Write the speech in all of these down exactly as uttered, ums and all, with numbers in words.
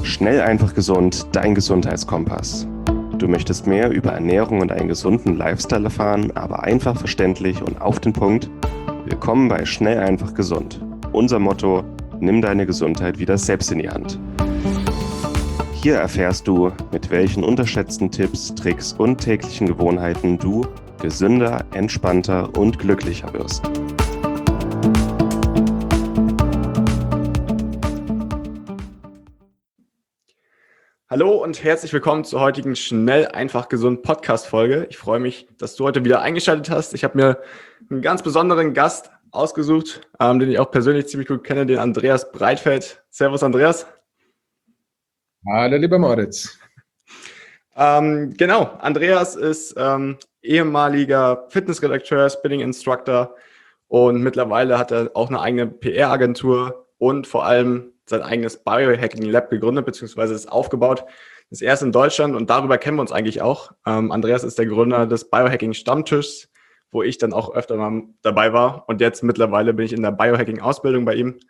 Schnell, einfach, gesund, dein Gesundheitskompass. Du möchtest mehr über Ernährung und einen gesunden Lifestyle erfahren, aber einfach verständlich und auf den Punkt? Willkommen bei Schnell, einfach, gesund. Unser Motto: Nimm deine Gesundheit wieder selbst in die Hand. Hier erfährst du, mit welchen unterschätzten Tipps, Tricks und täglichen Gewohnheiten du gesünder, entspannter und glücklicher wirst. Hallo und herzlich willkommen zur heutigen Schnell, einfach, gesund Podcast-Folge. Ich freue mich, dass du heute wieder eingeschaltet hast. Ich habe mir einen ganz besonderen Gast ausgesucht, ähm, den ich auch persönlich ziemlich gut kenne, den Andreas Breitfeld. Servus, Andreas. Hallo, lieber Moritz. Ähm, genau, Andreas ist ähm, ehemaliger Fitnessredakteur, Spinning Instructor und mittlerweile hat er auch eine eigene P R-Agentur und vor allem sein eigenes Biohacking Lab gegründet, beziehungsweise ist aufgebaut. Das erste in Deutschland und darüber kennen wir uns eigentlich auch. Ähm, Andreas ist der Gründer des Biohacking Stammtischs, wo ich dann auch öfter mal dabei war. Und jetzt mittlerweile bin ich in der Biohacking-Ausbildung bei ihm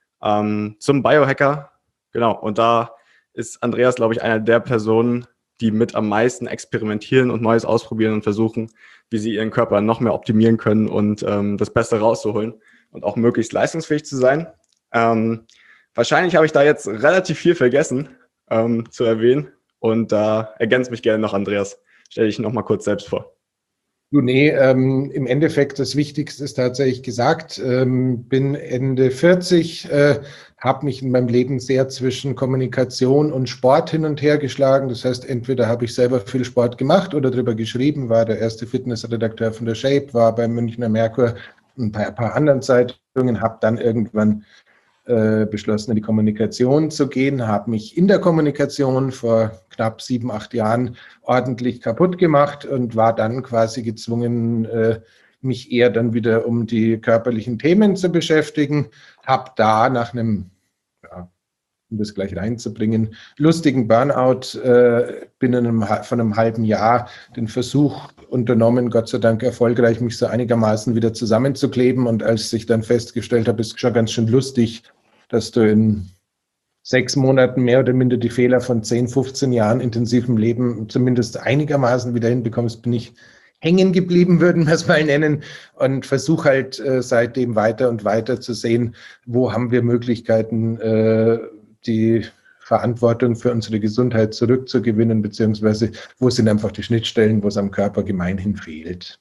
ähm, zum Biohacker. Genau, und da ist Andreas, glaube ich, einer der Personen, die mit am meisten experimentieren und Neues ausprobieren und versuchen, wie sie ihren Körper noch mehr optimieren können und ähm, das Beste rauszuholen und auch möglichst leistungsfähig zu sein. Ähm, Wahrscheinlich habe ich da jetzt relativ viel vergessen ähm, zu erwähnen und da äh, ergänzt mich gerne noch, Andreas. Stell dich noch mal kurz selbst vor. Du, nee, ähm, im Endeffekt das Wichtigste ist tatsächlich gesagt. Ähm, bin Ende vierzig, äh, habe mich in meinem Leben sehr zwischen Kommunikation und Sport hin und her geschlagen. Das heißt, entweder habe ich selber viel Sport gemacht oder darüber geschrieben, war der erste Fitnessredakteur von der Shape, war beim Münchner Merkur und bei ein paar anderen Zeitungen, habe dann irgendwann beschlossen, in die Kommunikation zu gehen, habe mich in der Kommunikation vor knapp sieben, acht Jahren ordentlich kaputt gemacht und war dann quasi gezwungen, mich eher dann wieder um die körperlichen Themen zu beschäftigen. Habe da nach einem, ja, um das gleich reinzubringen, lustigen Burnout äh, binnen einem, von einem halben Jahr den Versuch unternommen, Gott sei Dank erfolgreich, mich so einigermaßen wieder zusammenzukleben. Und als ich dann festgestellt habe, ist schon ganz schön lustig, dass du in sechs Monaten mehr oder minder die Fehler von zehn, fünfzehn Jahren intensivem Leben zumindest einigermaßen wieder hinbekommst, bin ich hängen geblieben, würden wir es mal nennen, und versuche halt äh, seitdem weiter und weiter zu sehen, wo haben wir Möglichkeiten, äh, die Verantwortung für unsere Gesundheit zurückzugewinnen, beziehungsweise wo sind einfach die Schnittstellen, wo es am Körper gemeinhin fehlt.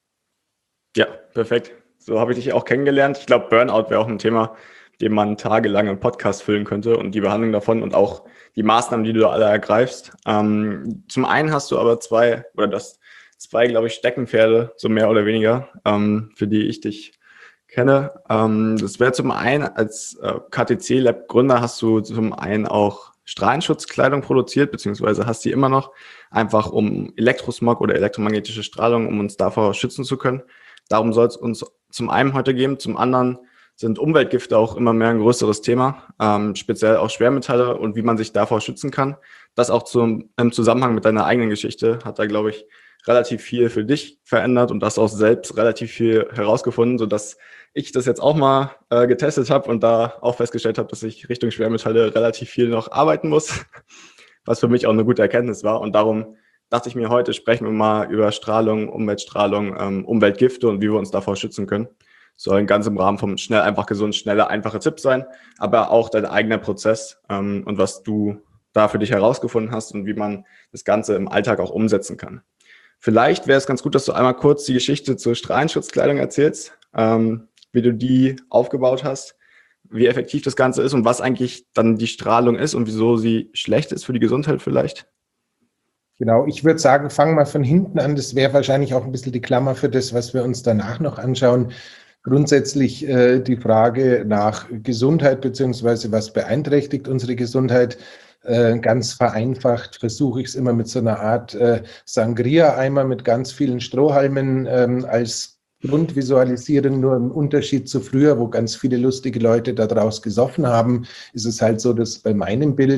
Ja, perfekt. So habe ich dich auch kennengelernt. Ich glaube, Burnout wäre auch ein Thema, dem man tagelang einen Podcast füllen könnte und die Behandlung davon und auch die Maßnahmen, die du da alle ergreifst. Ähm, zum einen hast du aber zwei, oder das zwei, glaube ich, Steckenpferde, so mehr oder weniger, ähm, für die ich dich kenne. Ähm, das wäre zum einen, als äh, K T C-Lab-Gründer hast du zum einen auch Strahlenschutzkleidung produziert, beziehungsweise hast die immer noch, einfach um Elektrosmog oder elektromagnetische Strahlung, um uns davor schützen zu können. Darum soll es uns zum einen heute gehen. Zum anderen sind Umweltgifte auch immer mehr ein größeres Thema, ähm, speziell auch Schwermetalle und wie man sich davor schützen kann. Das auch zum, im Zusammenhang mit deiner eigenen Geschichte hat da, glaube ich, relativ viel für dich verändert und das auch selbst relativ viel herausgefunden, sodass ich das jetzt auch mal äh, getestet habe und da auch festgestellt habe, dass ich Richtung Schwermetalle relativ viel noch arbeiten muss, was für mich auch eine gute Erkenntnis war. Und darum dachte ich mir, heute sprechen wir mal über Strahlung, Umweltstrahlung, ähm, Umweltgifte und wie wir uns davor schützen können. Soll ganz im Rahmen vom schnell, einfach, gesund, schnelle, einfache Tipps sein, aber auch dein eigener Prozess ähm, und was du da für dich herausgefunden hast und wie man das Ganze im Alltag auch umsetzen kann. Vielleicht wäre es ganz gut, dass du einmal kurz die Geschichte zur Strahlenschutzkleidung erzählst, ähm, wie du die aufgebaut hast, wie effektiv das Ganze ist und was eigentlich dann die Strahlung ist und wieso sie schlecht ist für die Gesundheit vielleicht. Genau, ich würde sagen, fangen wir von hinten an. Das wäre wahrscheinlich auch ein bisschen die Klammer für das, was wir uns danach noch anschauen. Grundsätzlich äh, die Frage nach Gesundheit beziehungsweise was beeinträchtigt unsere Gesundheit. Äh, ganz vereinfacht versuche ich es immer mit so einer Art äh, Sangria-Eimer mit ganz vielen Strohhalmen ähm, als Grundvisualisieren. Nur im Unterschied zu früher, wo ganz viele lustige Leute da draus gesoffen haben, ist es halt so, dass bei meinem Bild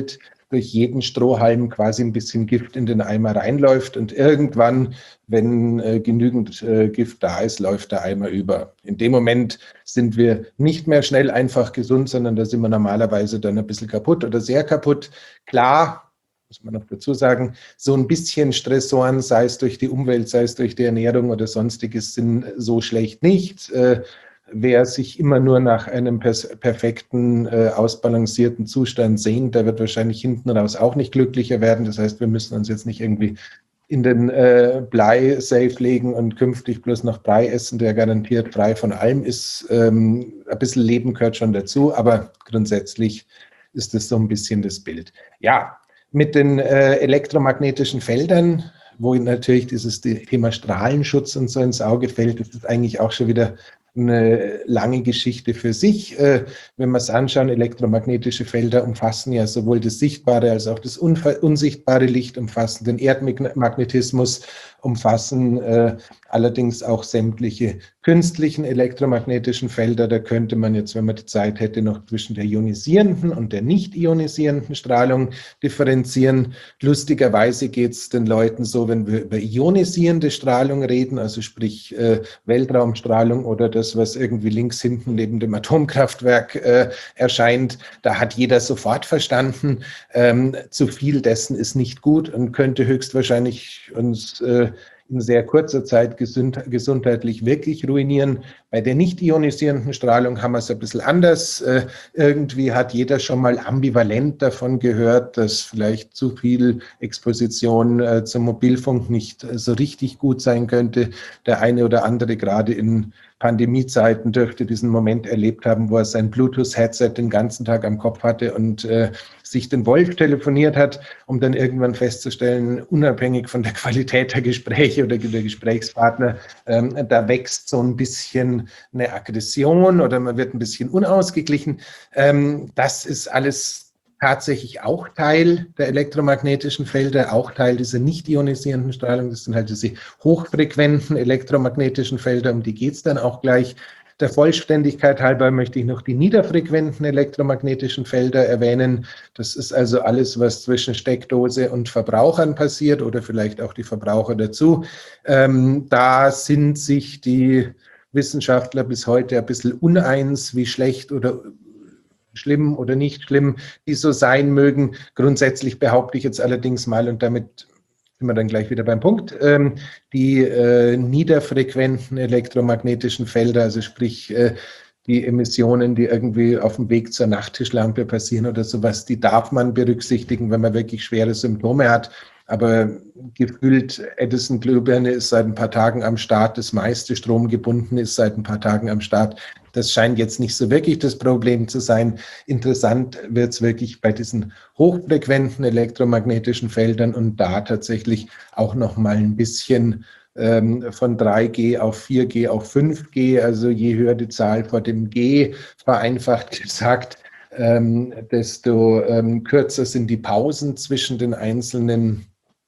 durch jeden Strohhalm quasi ein bisschen Gift in den Eimer reinläuft und irgendwann, wenn äh, genügend äh, Gift da ist, läuft der Eimer über. In dem Moment sind wir nicht mehr schnell einfach gesund, sondern da sind wir normalerweise dann ein bisschen kaputt oder sehr kaputt. Klar, muss man noch dazu sagen, so ein bisschen Stressoren, sei es durch die Umwelt, sei es durch die Ernährung oder sonstiges, sind so schlecht nicht. Äh, Wer sich immer nur nach einem perfekten, äh, ausbalancierten Zustand sehnt, der wird wahrscheinlich hinten raus auch nicht glücklicher werden. Das heißt, wir müssen uns jetzt nicht irgendwie in den äh, Blei-Safe legen und künftig bloß noch Brei essen, der garantiert frei von allem ist. Ähm, ein bisschen Leben gehört schon dazu, aber grundsätzlich ist das so ein bisschen das Bild. Ja, mit den äh, elektromagnetischen Feldern, wo natürlich dieses Thema Strahlenschutz und so ins Auge fällt, ist das eigentlich auch schon wieder eine lange Geschichte für sich. Wenn wir es anschauen, elektromagnetische Felder umfassen ja sowohl das sichtbare als auch das unsichtbare Licht, umfassen den Erdmagnetismus, umfassen äh, allerdings auch sämtliche künstlichen elektromagnetischen Felder. Da könnte man jetzt, wenn man die Zeit hätte, noch zwischen der ionisierenden und der nicht ionisierenden Strahlung differenzieren. Lustigerweise geht es den Leuten so, wenn wir über ionisierende Strahlung reden, also sprich äh, Weltraumstrahlung oder das, was irgendwie links hinten neben dem Atomkraftwerk äh, erscheint, da hat jeder sofort verstanden, ähm, zu viel dessen ist nicht gut und könnte höchstwahrscheinlich uns äh, in sehr kurzer Zeit gesund, gesundheitlich wirklich ruinieren. Bei der nicht ionisierenden Strahlung haben wir es ein bisschen anders. Äh, irgendwie hat jeder schon mal ambivalent davon gehört, dass vielleicht zu viel Exposition äh, zum Mobilfunk nicht äh, so richtig gut sein könnte. Der eine oder andere gerade in Pandemiezeiten dürfte diesen Moment erlebt haben, wo er sein Bluetooth-Headset den ganzen Tag am Kopf hatte und äh, sich den Wolf telefoniert hat, um dann irgendwann festzustellen, unabhängig von der Qualität der Gespräche oder der Gesprächspartner, ähm, da wächst so ein bisschen eine Aggression oder man wird ein bisschen unausgeglichen. Ähm, das ist alles tatsächlich auch Teil der elektromagnetischen Felder, auch Teil dieser nicht ionisierenden Strahlung. Das sind halt diese hochfrequenten elektromagnetischen Felder, um die geht es dann auch gleich. Der Vollständigkeit halber möchte ich noch die niederfrequenten elektromagnetischen Felder erwähnen. Das ist also alles, was zwischen Steckdose und Verbrauchern passiert oder vielleicht auch die Verbraucher dazu. Ähm, da sind sich die Wissenschaftler bis heute ein bisschen uneins, wie schlecht oder schlimm oder nicht schlimm die so sein mögen. Grundsätzlich behaupte ich jetzt allerdings mal, und damit sind wir dann gleich wieder beim Punkt, ähm, die äh, niederfrequenten elektromagnetischen Felder, also sprich äh, die Emissionen, die irgendwie auf dem Weg zur Nachttischlampe passieren oder sowas, die darf man berücksichtigen, wenn man wirklich schwere Symptome hat. Aber gefühlt, Edison-Glühbirne ist seit ein paar Tagen am Start, das meiste stromgebunden ist seit ein paar Tagen am Start. Das scheint jetzt nicht so wirklich das Problem zu sein. Interessant wird es wirklich bei diesen hochfrequenten elektromagnetischen Feldern und da tatsächlich auch noch mal ein bisschen ähm, von drei G auf vier G auf fünf G, also je höher die Zahl vor dem G, vereinfacht gesagt, ähm, desto ähm, kürzer sind die Pausen zwischen den einzelnen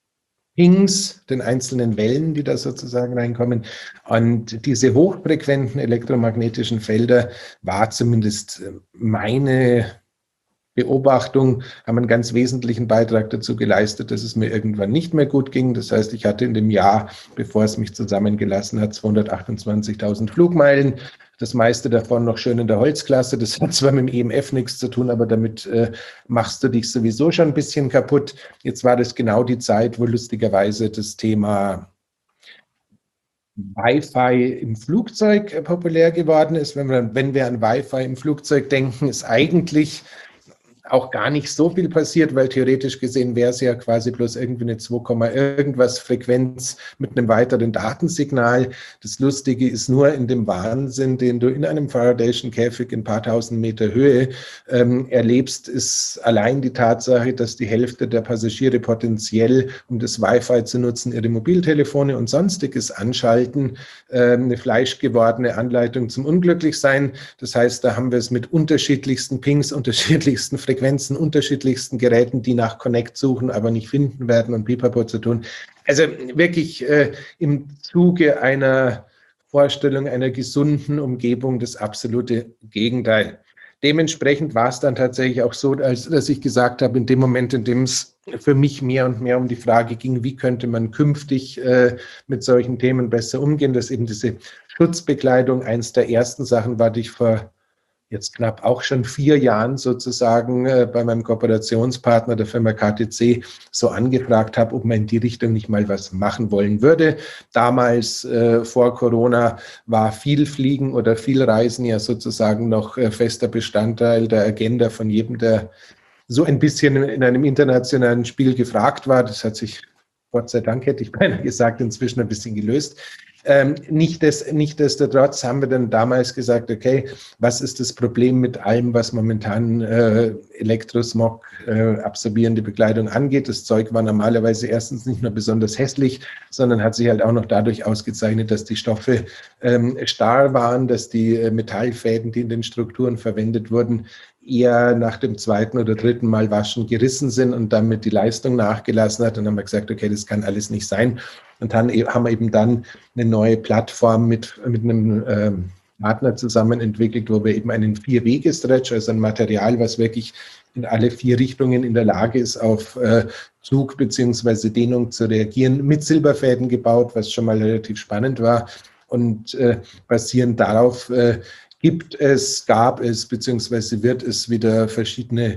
Pings, den einzelnen Wellen, die da sozusagen reinkommen. Und diese hochfrequenten elektromagnetischen Felder war zumindest meine Beobachtung, haben einen ganz wesentlichen Beitrag dazu geleistet, dass es mir irgendwann nicht mehr gut ging. Das heißt, ich hatte in dem Jahr, bevor es mich zusammengelassen hat, zweihundertachtundzwanzigtausend Flugmeilen. Das meiste davon noch schön in der Holzklasse. Das hat zwar mit dem E M F nichts zu tun, aber damit äh, machst du dich sowieso schon ein bisschen kaputt. Jetzt war das genau die Zeit, wo lustigerweise das Thema Wi-Fi im Flugzeug äh, populär geworden ist. Wenn wir, wenn wir an Wi-Fi im Flugzeug denken, ist eigentlich auch gar nicht so viel passiert, weil theoretisch gesehen wäre es ja quasi bloß irgendwie eine zwei, irgendwas Frequenz mit einem weiteren Datensignal. Das Lustige ist nur in dem Wahnsinn, den du in einem Faradayschen Käfig in ein paar tausend Meter Höhe ähm, erlebst, ist allein die Tatsache, dass die Hälfte der Passagiere potenziell, um das Wi-Fi zu nutzen, ihre Mobiltelefone und Sonstiges anschalten. Ähm, eine fleischgewordene Anleitung zum Unglücklichsein. Das heißt, da haben wir es mit unterschiedlichsten Pings, unterschiedlichsten Frequenzen, Frequenzen, unterschiedlichsten Geräten, die nach Connect suchen, aber nicht finden werden und pipapo zu tun. Also wirklich äh, im Zuge einer Vorstellung einer gesunden Umgebung das absolute Gegenteil. dementsprechend war es dann tatsächlich auch so, als dass ich gesagt habe, in dem Moment, in dem es für mich mehr und mehr um die Frage ging, wie könnte man künftig äh, mit solchen Themen besser umgehen, dass eben diese Schutzbekleidung eins der ersten Sachen war, die ich vor jetzt knapp auch schon vier Jahren sozusagen äh, bei meinem Kooperationspartner der Firma K T C so angefragt habe, ob man in die Richtung nicht mal was machen wollen würde. Damals äh, vor Corona war viel Fliegen oder viel Reisen ja sozusagen noch äh, fester Bestandteil der Agenda von jedem, der so ein bisschen in einem internationalen Spiel gefragt war. Das hat sich, Gott sei Dank, hätte ich beinahe gesagt, inzwischen ein bisschen gelöst. Ähm, nicht des, nichtsdestotrotz haben wir dann damals gesagt, okay, was ist das Problem mit allem, was momentan äh, Elektrosmog äh, absorbierende Bekleidung angeht? Das Zeug war normalerweise erstens nicht nur besonders hässlich, sondern hat sich halt auch noch dadurch ausgezeichnet, dass die Stoffe ähm, starr waren, dass die äh, Metallfäden, die in den Strukturen verwendet wurden, eher nach dem zweiten oder dritten Mal waschen gerissen sind und damit die Leistung nachgelassen hat. Und dann haben wir gesagt, okay, das kann alles nicht sein. Und dann haben wir eben dann eine neue Plattform mit, mit einem äh, Partner zusammen entwickelt, wo wir eben einen Vier-Wege-Stretch, also ein Material, was wirklich in alle vier Richtungen in der Lage ist, auf äh, Zug bzw. Dehnung zu reagieren, mit Silberfäden gebaut, was schon mal relativ spannend war. Und äh, basierend darauf äh, gibt es, gab es bzw. wird es wieder verschiedene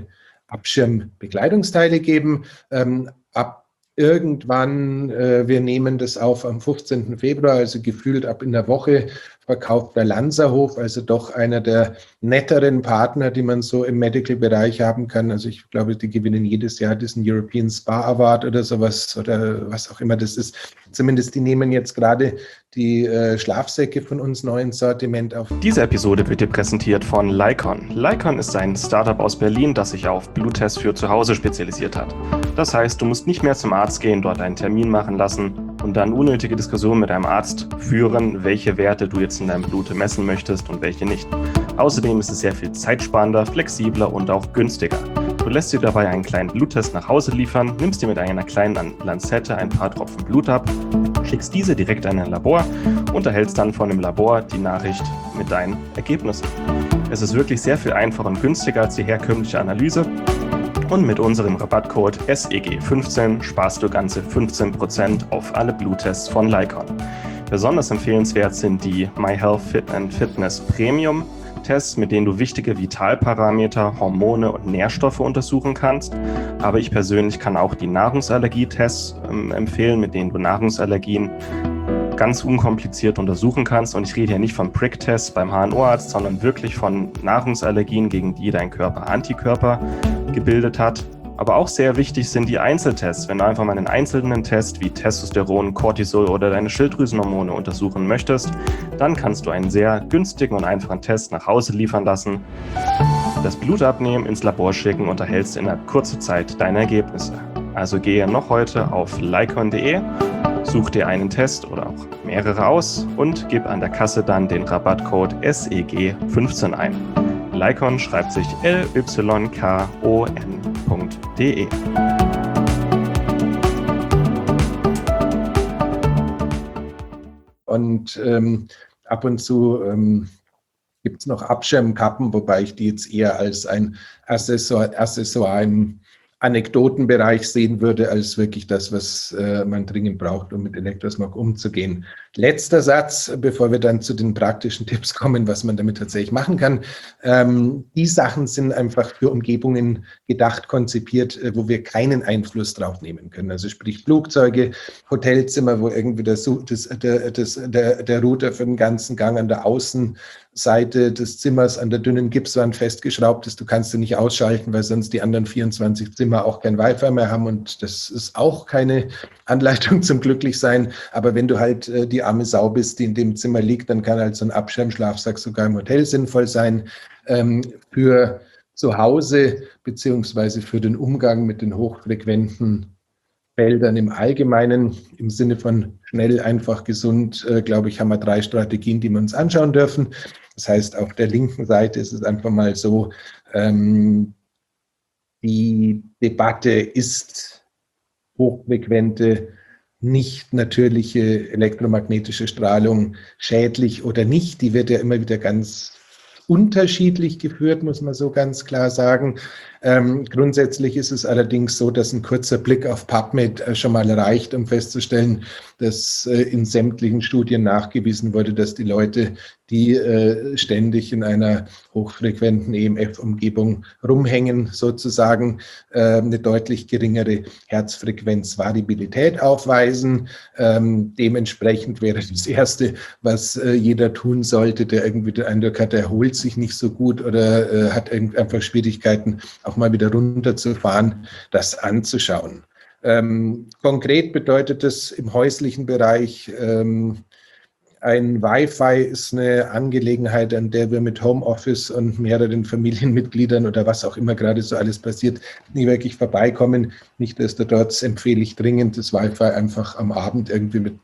Abschirmbekleidungsteile geben. Ähm, ab Irgendwann, äh, wir nehmen das auf am fünfzehnten Februar, also gefühlt ab in der Woche, verkauft der Lanzerhof, also doch einer der netteren Partner, die man so im Medical-Bereich haben kann. Also ich glaube, die gewinnen jedes Jahr diesen European Spa Award oder sowas oder was auch immer das ist. Zumindest die nehmen jetzt gerade die äh, Schlafsäcke von uns neu ins Sortiment auf. Diese Episode wird dir präsentiert von Lycon. Lycon ist ein Startup aus Berlin, das sich auf Bluttests für zu Hause spezialisiert hat. Das heißt, du musst nicht mehr zum Arzt gehen, dort einen Termin machen lassen und dann unnötige Diskussionen mit deinem Arzt führen, welche Werte du jetzt in deinem Blut messen möchtest und welche nicht. Außerdem ist es sehr viel zeitsparender, flexibler und auch günstiger. Du lässt dir dabei einen kleinen Bluttest nach Hause liefern, nimmst dir mit einer kleinen Lanzette ein paar Tropfen Blut ab, schickst diese direkt an ein Labor und erhältst dann von dem Labor die Nachricht mit deinen Ergebnissen. Es ist wirklich sehr viel einfacher und günstiger als die herkömmliche Analyse. Und mit unserem Rabattcode S E G fünfzehn sparst du ganze fünfzehn Prozent auf alle Bluttests von Lycon. Besonders empfehlenswert sind die MyHealth Fit and Fitness Premium Tests, mit denen du wichtige Vitalparameter, Hormone und Nährstoffe untersuchen kannst. Aber ich persönlich kann auch die Nahrungsallergietests ähm, empfehlen, mit denen du Nahrungsallergien ganz unkompliziert untersuchen kannst. Und ich rede hier nicht von Prick-Tests beim H N O-Arzt, sondern wirklich von Nahrungsallergien, gegen die dein Körper Antikörper gebildet hat. Aber auch sehr wichtig sind die Einzeltests. Wenn du einfach mal einen einzelnen Test wie Testosteron, Cortisol oder deine Schilddrüsenhormone untersuchen möchtest, dann kannst du einen sehr günstigen und einfachen Test nach Hause liefern lassen, das Blut abnehmen, ins Labor schicken und erhältst innerhalb kurzer Zeit deine Ergebnisse. Also gehe noch heute auf lycon punkt de, such dir einen Test oder auch mehrere aus und gib an der Kasse dann den Rabattcode S E G fünfzehn ein. Lycon schreibt sich L Y K O N punkt de. Und ähm, ab und zu ähm, gibt es noch Abschirmkappen, wobei ich die jetzt eher als ein Accessoire, Accessoire im Anekdotenbereich sehen würde, als wirklich das, was äh, man dringend braucht, um mit Elektrosmog umzugehen. Letzter Satz, bevor wir dann zu den praktischen Tipps kommen, was man damit tatsächlich machen kann. Ähm, die Sachen sind einfach für Umgebungen gedacht, konzipiert, äh, wo wir keinen Einfluss drauf nehmen können. Also sprich Flugzeuge, Hotelzimmer, wo irgendwie das, das, der, das, der, der Router für den ganzen Gang an der Außenseite des Zimmers an der dünnen Gipswand festgeschraubt ist. Du kannst ihn nicht ausschalten, weil sonst die anderen vierundzwanzig Zimmer auch kein Wi-Fi mehr haben und das ist auch keine Anleitung zum Glücklichsein. Aber wenn du halt äh, die arme Sau bist, die in dem Zimmer liegt, dann kann halt so ein Abschirmschlafsack sogar im Hotel sinnvoll sein. Ähm, für zu Hause beziehungsweise für den Umgang mit den hochfrequenten Feldern im Allgemeinen, im Sinne von schnell, einfach, gesund, äh, glaube ich, haben wir drei Strategien, die wir uns anschauen dürfen. Das heißt, auf der linken Seite ist es einfach mal so, ähm, die Debatte ist hochfrequente, nicht natürliche elektromagnetische Strahlung schädlich oder nicht. Die wird ja immer wieder ganz unterschiedlich geführt, muss man so ganz klar sagen. Ähm, grundsätzlich ist es allerdings so, dass ein kurzer Blick auf PubMed äh, schon mal reicht, um festzustellen, dass äh, in sämtlichen Studien nachgewiesen wurde, dass die Leute, die äh, ständig in einer hochfrequenten E M F-Umgebung rumhängen, sozusagen äh, eine deutlich geringere Herzfrequenzvariabilität aufweisen. Ähm, dementsprechend wäre das Erste, was äh, jeder tun sollte, der irgendwie den Eindruck hat, er erholt sich nicht so gut oder äh, hat einfach Schwierigkeiten, auch mal wieder runterzufahren, das anzuschauen. Ähm, konkret bedeutet das im häuslichen Bereich, ähm, ein Wi-Fi ist eine Angelegenheit, an der wir mit Homeoffice und mehreren Familienmitgliedern oder was auch immer gerade so alles passiert, nie wirklich vorbeikommen. Nichtsdestotrotz empfehle ich dringend, das Wi-Fi einfach am Abend irgendwie mit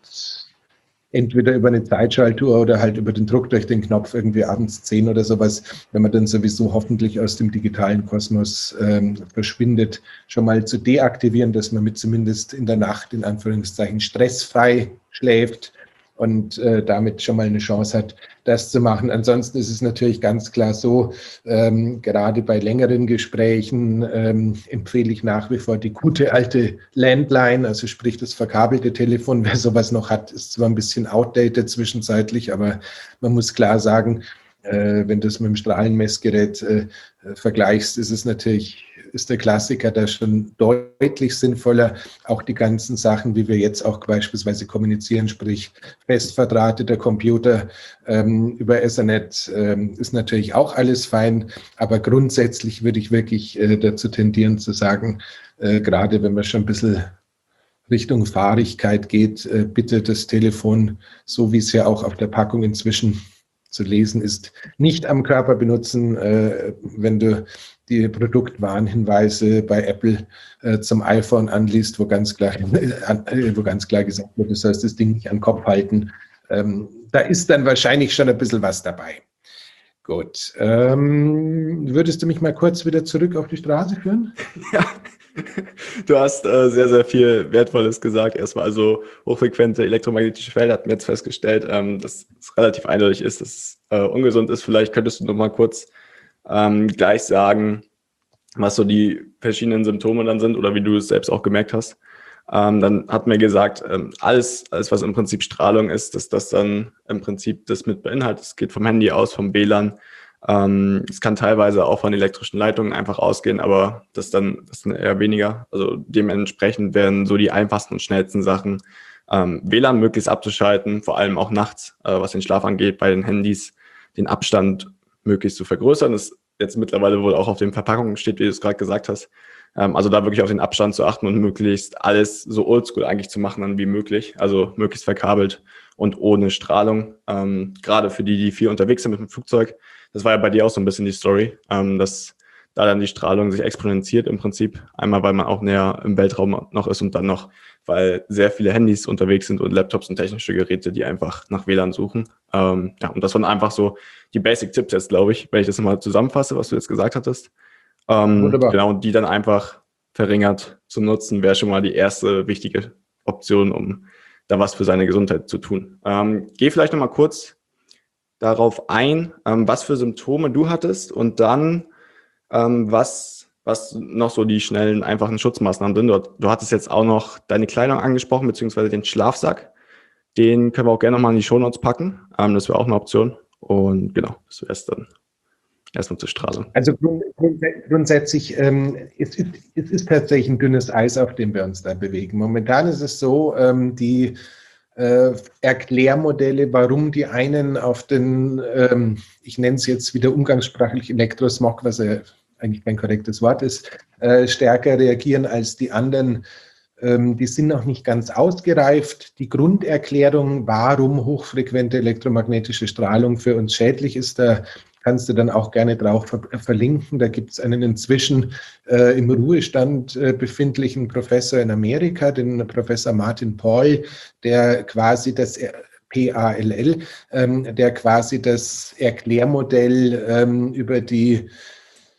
entweder über eine Zeitschaltuhr oder halt über den Druck durch den Knopf irgendwie abends zehn oder sowas, wenn man dann sowieso hoffentlich aus dem digitalen Kosmos ähm, verschwindet, schon mal zu deaktivieren, dass man mit zumindest in der Nacht in Anführungszeichen stressfrei schläft und äh, damit schon mal eine Chance hat, das zu machen. Ansonsten ist es natürlich ganz klar so, ähm, gerade bei längeren Gesprächen ähm, empfehle ich nach wie vor die gute alte Landline, also sprich das verkabelte Telefon. Wer sowas noch hat, ist zwar ein bisschen outdated zwischenzeitlich, aber man muss klar sagen, äh, wenn du es mit dem Strahlenmessgerät äh, vergleichst, ist es natürlich, ist der Klassiker da schon deutlich sinnvoller. Auch die ganzen Sachen, wie wir jetzt auch beispielsweise kommunizieren, sprich festverdrahteter Computer ähm, über Ethernet, ähm, ist natürlich auch alles fein. Aber grundsätzlich würde ich wirklich äh, dazu tendieren zu sagen, äh, gerade wenn man schon ein bisschen Richtung Fahrigkeit geht, äh, bitte das Telefon, so wie es ja auch auf der Packung inzwischen zu lesen ist, nicht am Körper benutzen. Äh, wenn du die Produktwarnhinweise bei Apple äh, zum iPhone anliest, wo ganz klar, äh, wo ganz klar gesagt wird, du sollst das Ding nicht an den Kopf halten. Ähm, da ist dann wahrscheinlich schon ein bisschen was dabei. Gut. Ähm, würdest du mich mal kurz wieder zurück auf die Straße führen? Ja, du hast äh, sehr, sehr viel Wertvolles gesagt. Erstmal also hochfrequente elektromagnetische Felder hatten wir jetzt festgestellt, ähm, dass es relativ eindeutig ist, dass es äh, ungesund ist. Vielleicht könntest du noch mal kurz ähm, gleich sagen, was so die verschiedenen Symptome dann sind oder wie du es selbst auch gemerkt hast. Ähm, dann hat mir gesagt, ähm, alles, alles, was im Prinzip Strahlung ist, dass das dann im Prinzip das mit beinhaltet. Es geht vom Handy aus, vom W L A N. Ähm, es kann teilweise auch von elektrischen Leitungen einfach ausgehen, aber das dann, das dann eher weniger. Also dementsprechend werden so die einfachsten und schnellsten Sachen, ähm, W L A N möglichst abzuschalten, vor allem auch nachts, äh, was den Schlaf angeht, bei den Handys den Abstand möglichst zu vergrößern. Das jetzt mittlerweile wohl auch auf den Verpackungen steht, wie du es gerade gesagt hast. Ähm, also da wirklich auf den Abstand zu achten und möglichst alles so oldschool eigentlich zu machen dann wie möglich. Also möglichst verkabelt und ohne Strahlung. Ähm, gerade für die, die viel unterwegs sind mit dem Flugzeug. Das war ja bei dir auch so ein bisschen die Story, ähm, dass da dann die Strahlung sich exponentiert im Prinzip. Einmal, weil man auch näher im Weltraum noch ist und dann noch, weil sehr viele Handys unterwegs sind und Laptops und technische Geräte, die einfach nach W L A N suchen. Ähm, ja, und das waren einfach so die Basic-Tipps jetzt, glaube ich, wenn ich das nochmal zusammenfasse, was du jetzt gesagt hattest. Ähm, Wunderbar. Genau, und die dann einfach verringert zu nutzen, wäre schon mal die erste wichtige Option, um da was für seine Gesundheit zu tun. Ähm, geh vielleicht nochmal kurz darauf ein, ähm, was für Symptome du hattest und dann ähm, was, was noch so die schnellen, einfachen Schutzmaßnahmen sind. Du, du hattest jetzt auch noch deine Kleidung angesprochen, beziehungsweise den Schlafsack. Den können wir auch gerne nochmal in die Shownotes packen. Ähm, das wäre auch eine Option. Und genau, das wäre es dann erstmal zur Strahlung. Also grund, grundsätzlich, ähm, es, ist, es ist tatsächlich ein dünnes Eis, auf dem wir uns da bewegen. Momentan ist es so, ähm, die äh, Erklärmodelle, warum die einen auf den, ähm, ich nenne es jetzt wieder umgangssprachlich Elektrosmog, was ja eigentlich kein korrektes Wort ist, äh, stärker reagieren als die anderen, ähm, die sind noch nicht ganz ausgereift. Die Grunderklärung, warum hochfrequente elektromagnetische Strahlung für uns schädlich ist, da kannst du dann auch gerne drauf ver- verlinken. Da gibt es einen inzwischen äh, im Ruhestand äh, befindlichen Professor in Amerika, den Professor Martin Paul, der quasi das P A L L, ähm, der quasi das Erklärmodell ähm, über die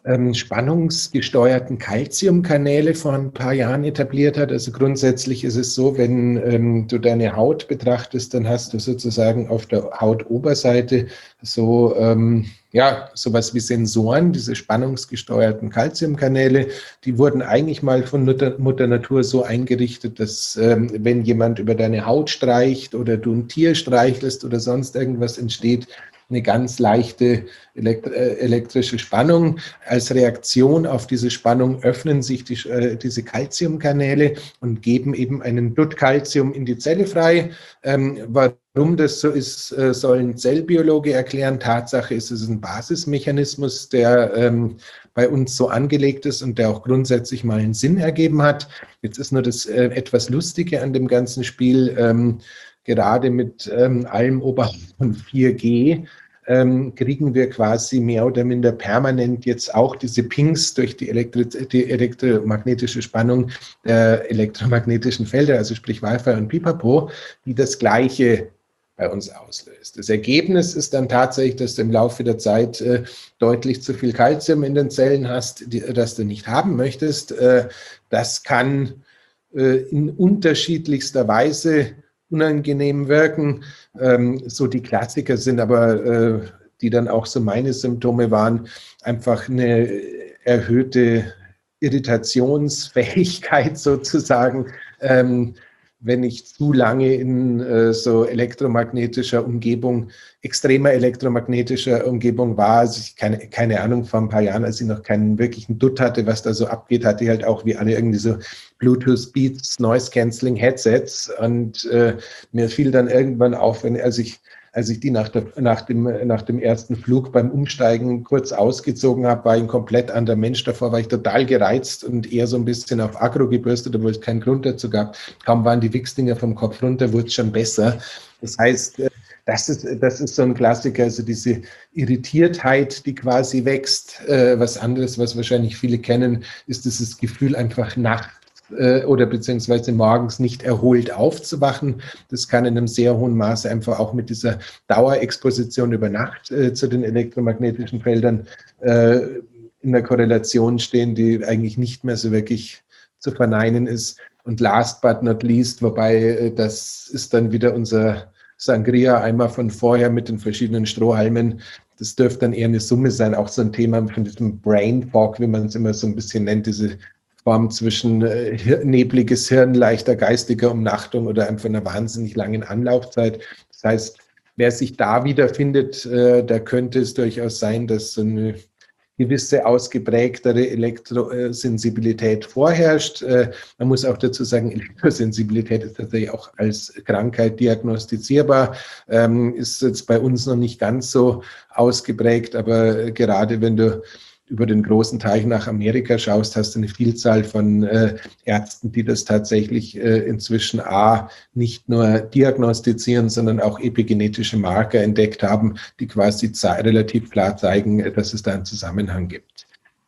ähm, spannungsgesteuerten Calciumkanäle vor ein paar Jahren etabliert hat. Also grundsätzlich ist es so, wenn ähm, du deine Haut betrachtest, dann hast du sozusagen auf der Hautoberseite so ähm, ja, sowas wie Sensoren, diese spannungsgesteuerten Calciumkanäle, die wurden eigentlich mal von Mutter, Mutter Natur so eingerichtet, dass ähm, wenn jemand über deine Haut streicht oder du ein Tier streichelst oder sonst irgendwas, entsteht eine ganz leichte elekt- äh, elektrische Spannung. Als Reaktion auf diese Spannung öffnen sich die, äh, diese Calciumkanäle und geben eben einen Dutt Calcium in die Zelle frei. Ähm, warum das so ist, äh, soll ein Zellbiologe erklären. Tatsache ist, es ist ein Basismechanismus, der ähm, bei uns so angelegt ist und der auch grundsätzlich mal einen Sinn ergeben hat. Jetzt ist nur das äh, etwas Lustige an dem ganzen Spiel, ähm, gerade mit ähm, allem oberhalb von vier G, ähm, kriegen wir quasi mehr oder minder permanent jetzt auch diese Pings durch die, Elektri- die elektromagnetische Spannung der elektromagnetischen Felder, also sprich Wi-Fi und Pipapo, die das Gleiche bei uns auslöst. Das Ergebnis ist dann tatsächlich, dass du im Laufe der Zeit äh, deutlich zu viel Calcium in den Zellen hast, die, das du nicht haben möchtest. Äh, das kann äh, in unterschiedlichster Weise unangenehm wirken. Ähm, so die Klassiker sind aber, äh, die dann auch so meine Symptome waren, einfach eine erhöhte Irritationsfähigkeit sozusagen. Ähm, wenn ich zu lange in äh, so elektromagnetischer Umgebung, extremer elektromagnetischer Umgebung war, also ich keine, keine Ahnung, vor ein paar Jahren, als ich noch keinen wirklichen Dutt hatte, was da so abgeht, hatte ich halt auch wie alle irgendwie so Bluetooth Beats, Noise Cancelling Headsets und äh, mir fiel dann irgendwann auf, wenn, als ich Als ich die nach, der, nach, dem, nach dem ersten Flug beim Umsteigen kurz ausgezogen habe, war ich ein komplett anderer Mensch. Davor war ich total gereizt und eher so ein bisschen auf Aggro gebürstet, obwohl es keinen Grund dazu gab. Kaum waren die Wichsdinger vom Kopf runter, wurde es schon besser. Das heißt, das ist, das ist so ein Klassiker, also diese Irritiertheit, die quasi wächst. Was anderes, was wahrscheinlich viele kennen, ist dieses Gefühl, einfach nachts oder beziehungsweise morgens nicht erholt aufzuwachen. Das kann in einem sehr hohen Maße einfach auch mit dieser Dauerexposition über Nacht äh, zu den elektromagnetischen Feldern äh, in der Korrelation stehen, die eigentlich nicht mehr so wirklich zu verneinen ist. Und last but not least, wobei äh, das ist dann wieder unser Sangria-Eimer von vorher mit den verschiedenen Strohhalmen. Das dürfte dann eher eine Summe sein, auch so ein Thema von diesem Brain Fog, wie man es immer so ein bisschen nennt, diese Form zwischen äh, nebliges Hirn, leichter geistiger Umnachtung oder einfach einer wahnsinnig langen Anlaufzeit. Das heißt, wer sich da wiederfindet, äh, da könnte es durchaus sein, dass so eine gewisse ausgeprägtere Elektrosensibilität vorherrscht. Äh, man muss auch dazu sagen, Elektrosensibilität ist tatsächlich auch als Krankheit diagnostizierbar, ähm, ist jetzt bei uns noch nicht ganz so ausgeprägt, aber gerade wenn du über den großen Teich nach Amerika schaust, hast du eine Vielzahl von äh, Ärzten, die das tatsächlich äh, inzwischen A, nicht nur diagnostizieren, sondern auch epigenetische Marker entdeckt haben, die quasi relativ klar zeigen, dass es da einen Zusammenhang gibt.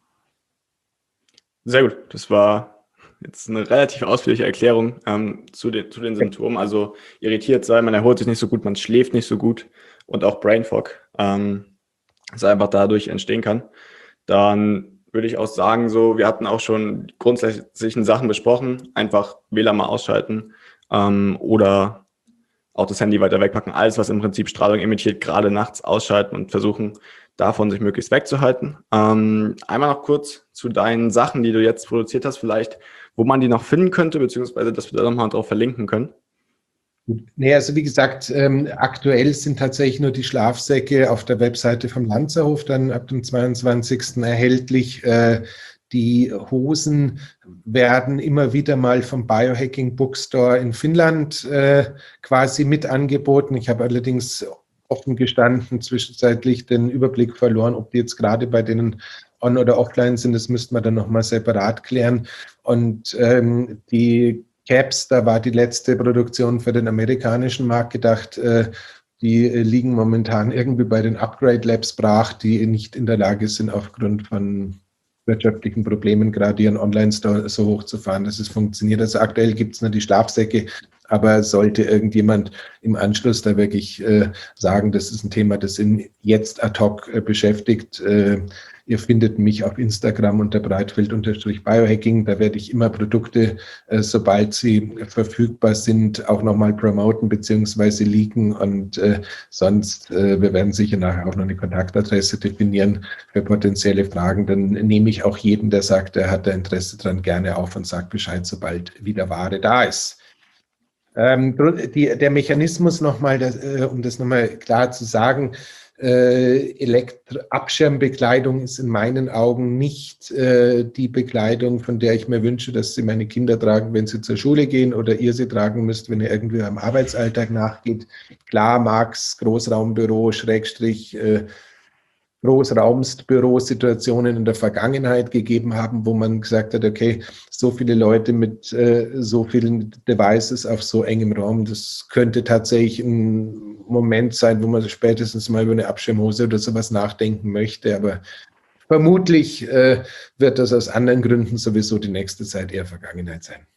Sehr gut. Das war jetzt eine relativ ausführliche Erklärung ähm, zu, den, zu den Symptomen. Also irritiert sein, man erholt sich nicht so gut, man schläft nicht so gut und auch Brain Fog, ähm, das einfach dadurch entstehen kann. Dann würde ich auch sagen, so, wir hatten auch schon die grundsätzlichen Sachen besprochen, einfach W L A N mal ausschalten ähm, oder auch das Handy weiter wegpacken, alles, was im Prinzip Strahlung emittiert, gerade nachts ausschalten und versuchen, davon sich möglichst wegzuhalten. Ähm, einmal noch kurz zu deinen Sachen, die du jetzt produziert hast, vielleicht, wo man die noch finden könnte, beziehungsweise, dass wir da nochmal drauf verlinken können. Nee, also wie gesagt, ähm, aktuell sind tatsächlich nur die Schlafsäcke auf der Webseite vom Lanzerhof dann ab dem zweiundzwanzigsten erhältlich. Äh, die Hosen werden immer wieder mal vom Biohacking Bookstore in Finnland äh, quasi mit angeboten. Ich habe allerdings offen gestanden zwischenzeitlich den Überblick verloren, ob die jetzt gerade bei denen on- oder offline sind. Das müsste man dann nochmal separat klären. Und ähm, die Caps, da war die letzte Produktion für den amerikanischen Markt gedacht. Äh, die äh, liegen momentan irgendwie bei den Upgrade Labs brach, die nicht in der Lage sind, aufgrund von wirtschaftlichen Problemen gerade ihren Online-Store so hochzufahren, dass es funktioniert. Also aktuell gibt es nur die Schlafsäcke, aber sollte irgendjemand im Anschluss da wirklich äh, sagen, das ist ein Thema, das ihn jetzt ad hoc äh, beschäftigt, äh, Ihr findet mich auf Instagram unter breitfeld-biohacking. Da werde ich immer Produkte, äh, sobald sie verfügbar sind, auch nochmal promoten bzw. leaken. Und äh, sonst, äh, wir werden sicher nachher auch noch eine Kontaktadresse definieren für potenzielle Fragen. Dann nehme ich auch jeden, der sagt, er hat da Interesse dran, gerne auf und sagt Bescheid, sobald wieder Ware da ist. Ähm, die, der Mechanismus nochmal, äh, um das nochmal klar zu sagen, äh, Elektro- Abschirmbekleidung ist in meinen Augen nicht äh, die Bekleidung, von der ich mir wünsche, dass sie meine Kinder tragen, wenn sie zur Schule gehen oder ihr sie tragen müsst, wenn ihr irgendwie am Arbeitsalltag nachgeht. Klar mag es Großraumbüro, Schrägstrich, äh, Großraumsbürosituationen in der Vergangenheit gegeben haben, wo man gesagt hat, okay, so viele Leute mit äh, so vielen Devices auf so engem Raum, das könnte tatsächlich ein Moment sein, wo man spätestens mal über eine Abschirmhose oder sowas nachdenken möchte, aber vermutlich äh, wird das aus anderen Gründen sowieso die nächste Zeit eher Vergangenheit sein.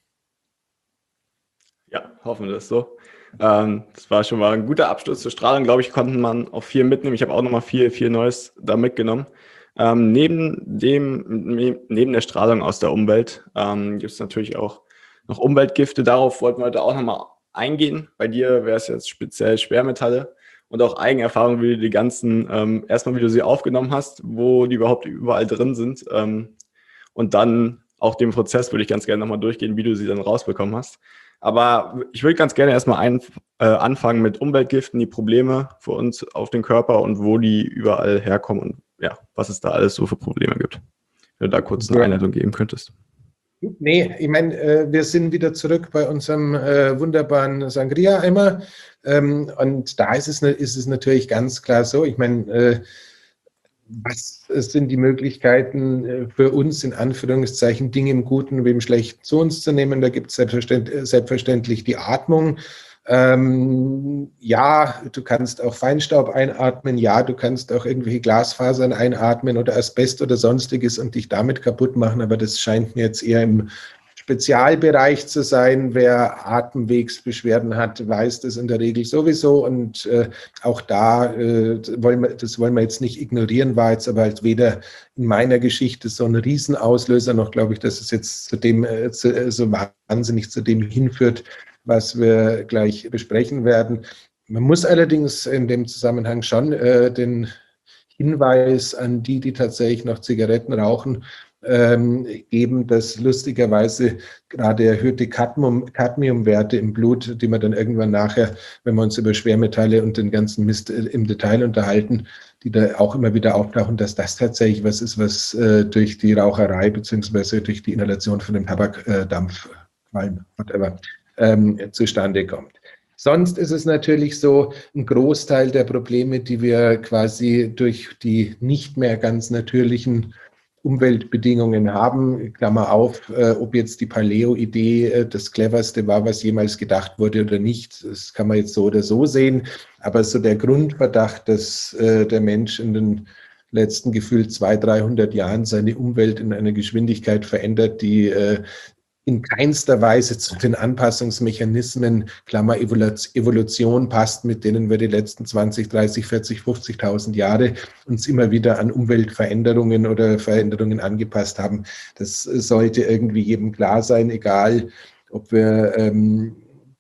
Ja, hoffen wir das so. Ähm, das war schon mal ein guter Abschluss zur Strahlung, glaube ich, konnte man auch viel mitnehmen. Ich habe auch nochmal viel, viel Neues da mitgenommen. Ähm, neben dem, ne, neben der Strahlung aus der Umwelt ähm, gibt es natürlich auch noch Umweltgifte. Darauf wollten wir heute auch nochmal eingehen. Bei dir wäre es jetzt speziell Schwermetalle und auch Eigenerfahrung, wie du die ganzen, ähm, erstmal wie du sie aufgenommen hast, wo die überhaupt überall drin sind. Ähm, und dann auch den Prozess würde ich ganz gerne nochmal durchgehen, wie du sie dann rausbekommen hast. Aber ich würde ganz gerne erstmal ein, äh, anfangen mit Umweltgiften, die Probleme für uns auf den Körper und wo die überall herkommen und ja, was es da alles so für Probleme gibt. Wenn du da kurz eine Einleitung geben könntest. Nee, ich meine, äh, wir sind wieder zurück bei unserem äh, wunderbaren Sangria-Eimer. Ähm, und da ist es, ist es natürlich ganz klar so, ich meine, äh, was sind die Möglichkeiten für uns, in Anführungszeichen, Dinge im Guten wie im Schlechten zu uns zu nehmen? Da gibt es selbstverständlich, selbstverständlich die Atmung. Ähm, ja, du kannst auch Feinstaub einatmen. Ja, du kannst auch irgendwelche Glasfasern einatmen oder Asbest oder Sonstiges und dich damit kaputt machen. Aber das scheint mir jetzt eher im Spezialbereich zu sein. Wer Atemwegsbeschwerden hat, weiß das in der Regel sowieso. Und äh, auch da, äh, wollen wir, das wollen wir jetzt nicht ignorieren, war jetzt aber halt weder in meiner Geschichte so ein Riesenauslöser, noch glaube ich, dass es jetzt zu dem, äh, zu, äh, so wahnsinnig zu dem hinführt, was wir gleich besprechen werden. Man muss allerdings in dem Zusammenhang schon äh, den Hinweis an die, die tatsächlich noch Zigaretten rauchen, ähm, geben, dass lustigerweise gerade erhöhte Cadmium, Cadmiumwerte im Blut, die man dann irgendwann nachher, wenn wir uns über Schwermetalle und den ganzen Mist im Detail unterhalten, die da auch immer wieder auftauchen, dass das tatsächlich was ist, was äh, durch die Raucherei beziehungsweise durch die Inhalation von dem Tabakdampf, Qualm, whatever, ähm, zustande kommt. Sonst ist es natürlich so, ein Großteil der Probleme, die wir quasi durch die nicht mehr ganz natürlichen Umweltbedingungen haben, Klammer auf, äh, ob jetzt die Paleo-Idee äh, das cleverste war, was jemals gedacht wurde oder nicht, das kann man jetzt so oder so sehen, aber so der Grundverdacht, dass äh, der Mensch in den letzten gefühlt zweihundert, dreihundert Jahren seine Umwelt in einer Geschwindigkeit verändert, die äh, in keinster Weise zu den Anpassungsmechanismen, Klammer Evolution, passt, mit denen wir die letzten zwanzig, dreißig, vierzig, fünfzigtausend Jahre uns immer wieder an Umweltveränderungen oder Veränderungen angepasst haben. Das sollte irgendwie jedem klar sein, egal ob wir ähm,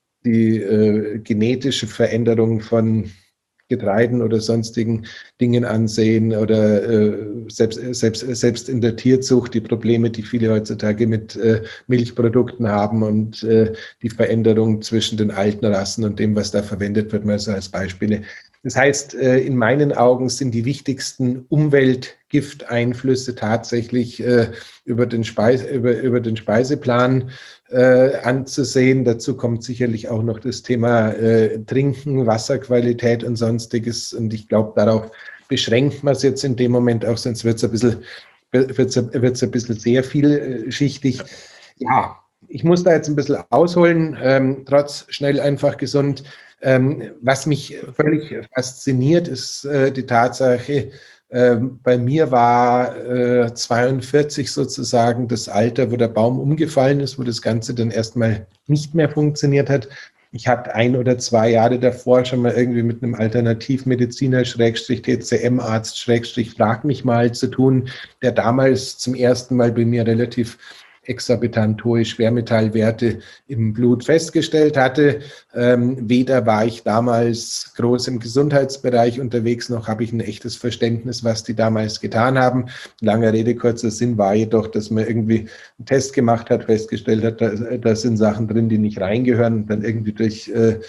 die äh, genetische Veränderung von Getreiden oder sonstigen Dingen ansehen oder äh, selbst, selbst, selbst in der Tierzucht die Probleme, die viele heutzutage mit äh, Milchprodukten haben und äh, die Veränderung zwischen den alten Rassen und dem, was da verwendet wird, mal so als Beispiele. Das heißt, äh, in meinen Augen sind die wichtigsten Umweltgifteinflüsse tatsächlich äh, über, den Speise, über, über den Speiseplan äh, anzusehen. Dazu kommt sicherlich auch noch das Thema äh, Trinken, Wasserqualität und sonstiges. Und ich glaube, darauf beschränkt man es jetzt in dem Moment auch, sonst wird es ein bisschen, wird's, wird's ein bisschen sehr vielschichtig. Ja, ich muss da jetzt ein bisschen ausholen, ähm, trotz schnell, einfach, gesund. Ähm, was mich völlig fasziniert, ist äh, die Tatsache, äh, bei mir war äh, zweiundvierzig sozusagen das Alter, wo der Baum umgefallen ist, wo das Ganze dann erstmal nicht mehr funktioniert hat. Ich hatte ein oder zwei Jahre davor schon mal irgendwie mit einem Alternativmediziner, Schrägstrich T C M-Arzt, Schrägstrich Frag mich mal zu tun, der damals zum ersten Mal bei mir relativ exorbitant hohe Schwermetallwerte im Blut festgestellt hatte. Ähm, weder war ich damals groß im Gesundheitsbereich unterwegs, noch habe ich ein echtes Verständnis, was die damals getan haben. Lange Rede, kurzer Sinn war jedoch, dass man irgendwie einen Test gemacht hat, festgestellt hat, da, da sind Sachen drin, die nicht reingehören und dann irgendwie durch äh,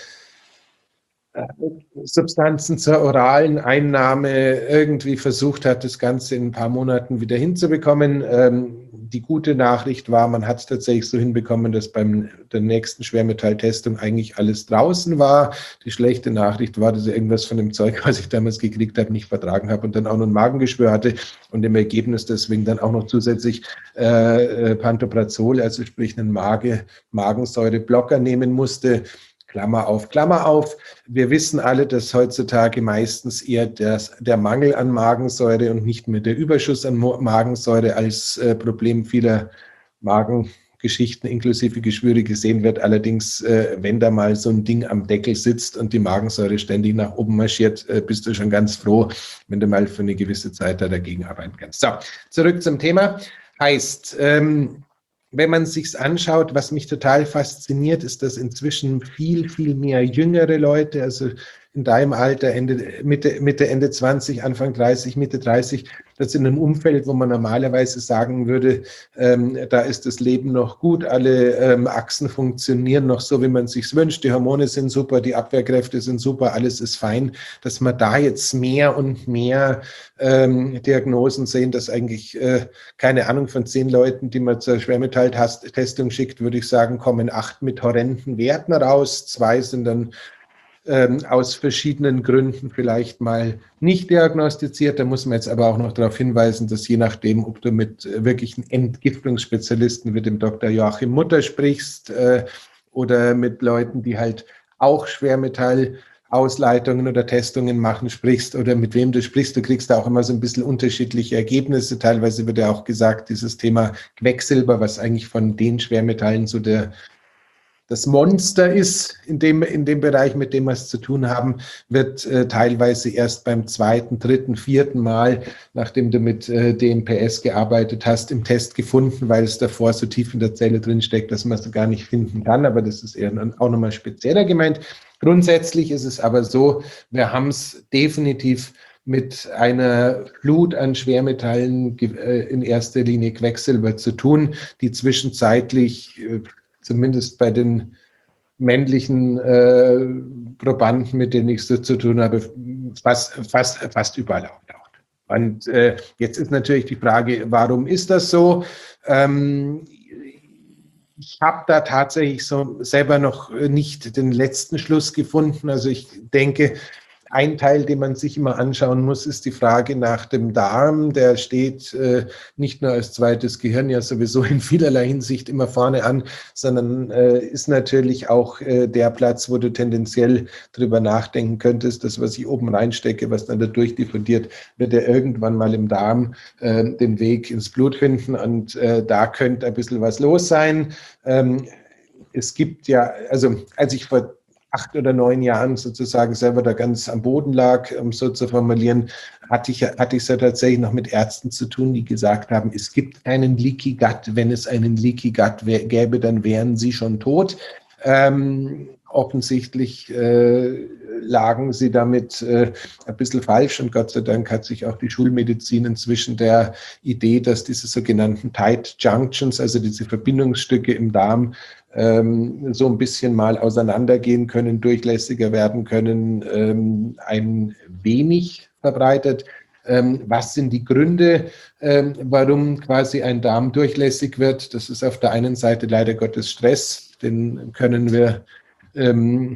Substanzen zur oralen Einnahme irgendwie versucht hat, das Ganze in ein paar Monaten wieder hinzubekommen. Ähm, die gute Nachricht war, man hat es tatsächlich so hinbekommen, dass beim der nächsten Schwermetalltestung eigentlich alles draußen war. Die schlechte Nachricht war, dass ich irgendwas von dem Zeug, was ich damals gekriegt habe, nicht vertragen habe und dann auch noch ein Magengeschwür hatte und im Ergebnis deswegen dann auch noch zusätzlich äh, Pantoprazol, also sprich einen Mage, Magensäureblocker nehmen musste. Klammer auf, Klammer auf. Wir wissen alle, dass heutzutage meistens eher das, der Mangel an Magensäure und nicht mehr der Überschuss an Mo- Magensäure als äh, Problem vieler Magengeschichten inklusive Geschwüre gesehen wird. Allerdings, äh, wenn da mal so ein Ding am Deckel sitzt und die Magensäure ständig nach oben marschiert, äh, bist du schon ganz froh, wenn du mal für eine gewisse Zeit da dagegen arbeiten kannst. So, zurück zum Thema. Heißt, ähm, wenn man sich's anschaut, was mich total fasziniert, ist, dass inzwischen viel, viel mehr jüngere Leute, also in deinem Alter, Ende, Mitte, Mitte, Ende zwanzig, Anfang dreißig, Mitte dreißig, das in einem Umfeld, wo man normalerweise sagen würde, ähm, da ist das Leben noch gut, alle ähm, Achsen funktionieren noch so, wie man es sich wünscht, die Hormone sind super, die Abwehrkräfte sind super, alles ist fein, dass man da jetzt mehr und mehr ähm, Diagnosen sehen, dass eigentlich, äh, keine Ahnung, von zehn Leuten, die man zur Schwermetalltestung schickt, würde ich sagen, kommen acht mit horrenden Werten raus, zwei sind dann Ähm, aus verschiedenen Gründen vielleicht mal nicht diagnostiziert. Da muss man jetzt aber auch noch darauf hinweisen, dass je nachdem, ob du mit äh, wirklichen Entgiftungsspezialisten wie dem Doktor Joachim Mutter sprichst äh, oder mit Leuten, die halt auch Schwermetallausleitungen oder Testungen machen, sprichst oder mit wem du sprichst, du kriegst da auch immer so ein bisschen unterschiedliche Ergebnisse. Teilweise wird ja auch gesagt, dieses Thema Quecksilber, was eigentlich von den Schwermetallen so der das Monster ist in dem, in dem Bereich, mit dem wir es zu tun haben, wird äh, teilweise erst beim zweiten, dritten, vierten Mal, nachdem du mit äh, D M P S gearbeitet hast, im Test gefunden, weil es davor so tief in der Zelle drin steckt, dass man es gar nicht finden kann. Aber das ist eher auch nochmal spezieller gemeint. Grundsätzlich ist es aber so, wir haben es definitiv mit einer Flut an Schwermetallen, äh, in erster Linie Quecksilber, zu tun, die zwischenzeitlich äh, zumindest bei den männlichen äh, Probanden, mit denen ich so zu tun habe, fast, fast, fast überall auftaucht. Und äh, jetzt ist natürlich die Frage, warum ist das so? Ähm, ich habe da tatsächlich so selber noch nicht den letzten Schluss gefunden. Also ich denke, ein Teil, den man sich immer anschauen muss, ist die Frage nach dem Darm. Der steht äh, nicht nur als zweites Gehirn ja sowieso in vielerlei Hinsicht immer vorne an, sondern äh, ist natürlich auch äh, der Platz, wo du tendenziell drüber nachdenken könntest, das, was ich oben reinstecke, was dann da durchdiffundiert, wird ja irgendwann mal im Darm äh, den Weg ins Blut finden und äh, da könnte ein bisschen was los sein. Ähm, es gibt ja, also als ich vor acht oder neun Jahren sozusagen selber da ganz am Boden lag, um so zu formulieren, hatte ich hatte ich es ja tatsächlich noch mit Ärzten zu tun, die gesagt haben, es gibt keinen Leaky Gut. Wenn es einen Leaky Gut gäbe, dann wären sie schon tot. Ähm, offensichtlich äh, lagen sie damit äh, ein bisschen falsch und Gott sei Dank hat sich auch die Schulmedizin inzwischen der Idee, dass diese sogenannten Tight Junctions, also diese Verbindungsstücke im Darm, ähm, so ein bisschen mal auseinandergehen können, durchlässiger werden können, ähm, ein wenig verbreitet. Ähm, was sind die Gründe, ähm, warum quasi ein Darm durchlässig wird? Das ist auf der einen Seite leider Gottes Stress, den können wir, ähm,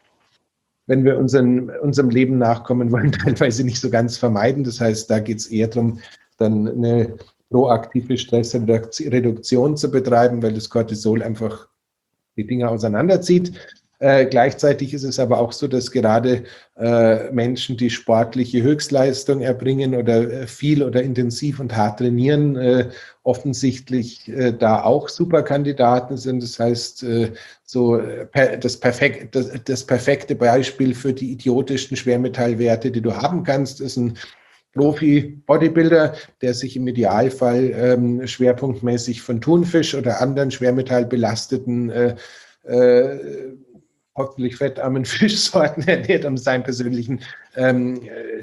wenn wir unseren, unserem Leben nachkommen wollen, teilweise nicht so ganz vermeiden. Das heißt, da geht es eher darum, dann eine proaktive Stressreduktion zu betreiben, weil das Cortisol einfach die Dinge auseinanderzieht. Äh, gleichzeitig ist es aber auch so, dass gerade äh, Menschen, die sportliche Höchstleistung erbringen oder äh, viel oder intensiv und hart trainieren, äh, offensichtlich äh, da auch Superkandidaten sind. Das heißt, äh, so äh, per, das, perfekt, das, das perfekte Beispiel für die idiotischen Schwermetallwerte, die du haben kannst, ist ein Profi-Bodybuilder, der sich im Idealfall ähm, schwerpunktmäßig von Thunfisch oder anderen schwermetallbelasteten äh, äh, hoffentlich fettarmen Fischsorten ernährt, um seinem persönlichen ähm,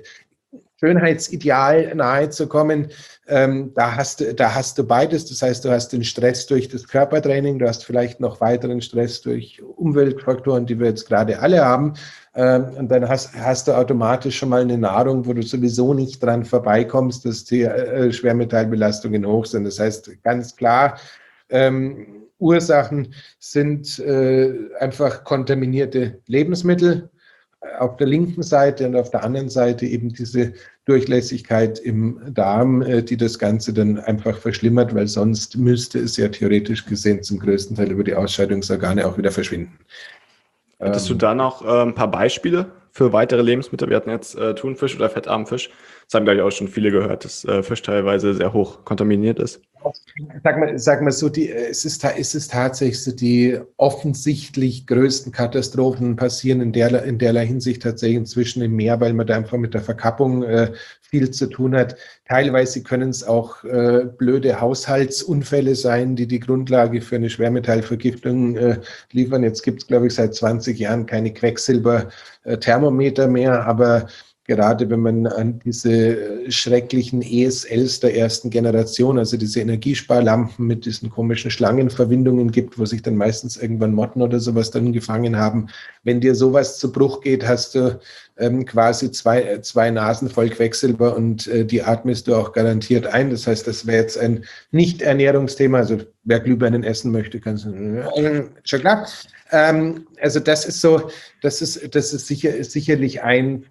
Schönheitsideal nahe zu kommen. Ähm, da, hast du, da hast du beides. Das heißt, du hast den Stress durch das Körpertraining, du hast vielleicht noch weiteren Stress durch Umweltfaktoren, die wir jetzt gerade alle haben. Ähm, und dann hast, hast du automatisch schon mal eine Nahrung, wo du sowieso nicht dran vorbeikommst, dass die äh, Schwermetallbelastungen hoch sind. Das heißt, ganz klar, ähm, Ursachen sind äh, einfach kontaminierte Lebensmittel auf der linken Seite und auf der anderen Seite eben diese Durchlässigkeit im Darm, äh, die das Ganze dann einfach verschlimmert, weil sonst müsste es ja theoretisch gesehen zum größten Teil über die Ausscheidungsorgane auch wieder verschwinden. Hättest du da noch äh, ein paar Beispiele für weitere Lebensmittel? Wir hatten jetzt äh, Thunfisch oder fettarmen Fisch. Das haben, glaube ich, auch schon viele gehört, dass äh, Fisch teilweise sehr hoch kontaminiert ist. Sag mal, sag mal so, die, es, ist, es ist tatsächlich so, die offensichtlich größten Katastrophen passieren in der, in derlei Hinsicht tatsächlich inzwischen im Meer, weil man da einfach mit der Verkappung äh, viel zu tun hat. Teilweise können es auch äh, blöde Haushaltsunfälle sein, die die Grundlage für eine Schwermetallvergiftung äh, liefern. Jetzt gibt es, glaube ich, seit zwanzig Jahren keine Quecksilber-Thermometer mehr, aber gerade wenn man an diese schrecklichen E S Ls der ersten Generation, also diese Energiesparlampen mit diesen komischen Schlangenverbindungen gibt, wo sich dann meistens irgendwann Motten oder sowas dann gefangen haben. Wenn dir sowas zu Bruch geht, hast du ähm, quasi zwei, zwei Nasen voll Quecksilber und äh, die atmest du auch garantiert ein. Das heißt, das wäre jetzt ein Nicht-Ernährungsthema. Also wer Glühbirnen essen möchte, kann es äh, schon klar. Ähm, also das ist so, das ist, das ist sicher, sicherlich ein,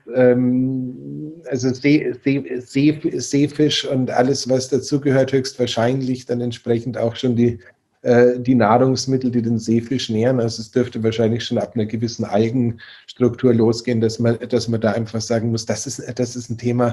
ähm, also See, See, See, Seefisch und alles, was dazugehört, höchstwahrscheinlich dann entsprechend auch schon die, äh, die Nahrungsmittel, die den Seefisch nähren. Also es dürfte wahrscheinlich schon ab einer gewissen Algenstruktur losgehen, dass man, dass man da einfach sagen muss, das ist, das ist ein Thema.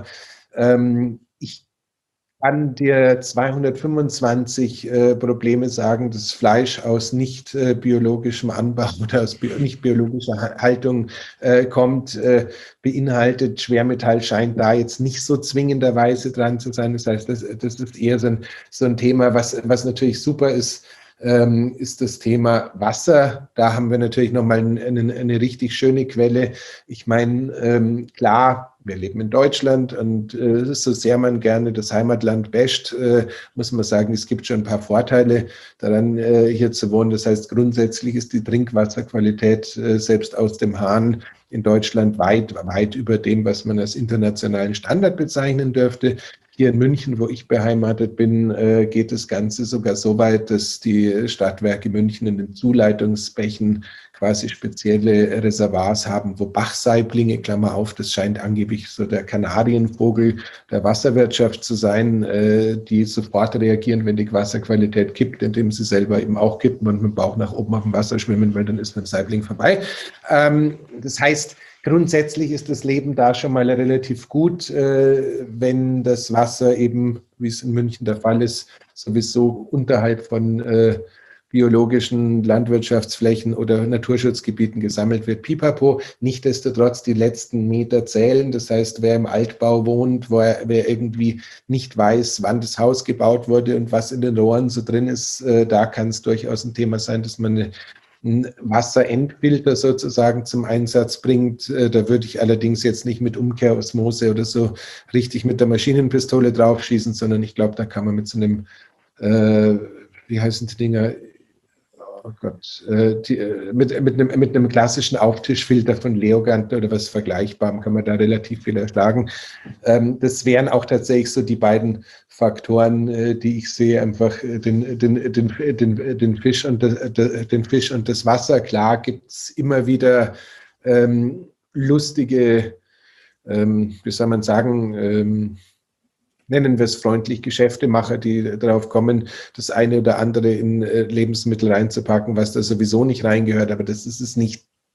Ähm, ich kann dir zweihundertfünfundzwanzig äh, Probleme sagen, dass Fleisch aus nicht äh, biologischem Anbau oder aus bio, nicht biologischer Haltung äh, kommt, äh, beinhaltet. Schwermetall scheint da jetzt nicht so zwingenderweise dran zu sein. Das heißt, das, das ist eher so ein, so ein Thema, was, was natürlich super ist, ähm, ist das Thema Wasser. Da haben wir natürlich nochmal eine, eine, eine richtig schöne Quelle. Ich meine, ähm, klar, wir leben in Deutschland und äh, so sehr man gerne das Heimatland wäscht, äh, muss man sagen, es gibt schon ein paar Vorteile daran, äh, hier zu wohnen. Das heißt, grundsätzlich ist die Trinkwasserqualität äh, selbst aus dem Hahn in Deutschland weit, weit über dem, was man als internationalen Standard bezeichnen dürfte. Hier in München, wo ich beheimatet bin, äh, geht das Ganze sogar so weit, dass die Stadtwerke München in den Zuleitungsbächen quasi spezielle Reservoirs haben, wo Bachsaiblinge, Klammer auf, das scheint angeblich so der Kanarienvogel der Wasserwirtschaft zu sein, äh, die sofort reagieren, wenn die Wasserqualität kippt, indem sie selber eben auch kippen und mit dem Bauch nach oben auf dem Wasser schwimmen, weil dann ist mit dem Saibling vorbei. Ähm, das heißt, grundsätzlich ist das Leben da schon mal relativ gut, äh, wenn das Wasser eben, wie es in München der Fall ist, sowieso unterhalb von äh, biologischen Landwirtschaftsflächen oder Naturschutzgebieten gesammelt wird. Pipapo, nichtsdestotrotz die letzten Meter zählen. Das heißt, wer im Altbau wohnt, wo er, wer irgendwie nicht weiß, wann das Haus gebaut wurde und was in den Rohren so drin ist, äh, da kann es durchaus ein Thema sein, dass man eine ein Wasserendfilter sozusagen zum Einsatz bringt. Da würde ich allerdings jetzt nicht mit Umkehrosmose oder so richtig mit der Maschinenpistole draufschießen, sondern ich glaube, da kann man mit so einem, äh, wie heißen die Dinger, oh Gott, äh, die, mit, mit, einem, mit einem klassischen Auftischfilter von Leogant oder was Vergleichbarem kann man da relativ viel erschlagen. Ähm, das wären auch tatsächlich so die beiden Faktoren, äh, die ich sehe, einfach den, den, den, den, den, Fisch und das, den Fisch und das Wasser. Klar gibt es immer wieder ähm, lustige, ähm, wie soll man sagen, ähm, nennen wir es freundlich, Geschäftemacher, die darauf kommen, das eine oder andere in äh, Lebensmittel reinzupacken, was da sowieso nicht reingehört, aber das ist es nicht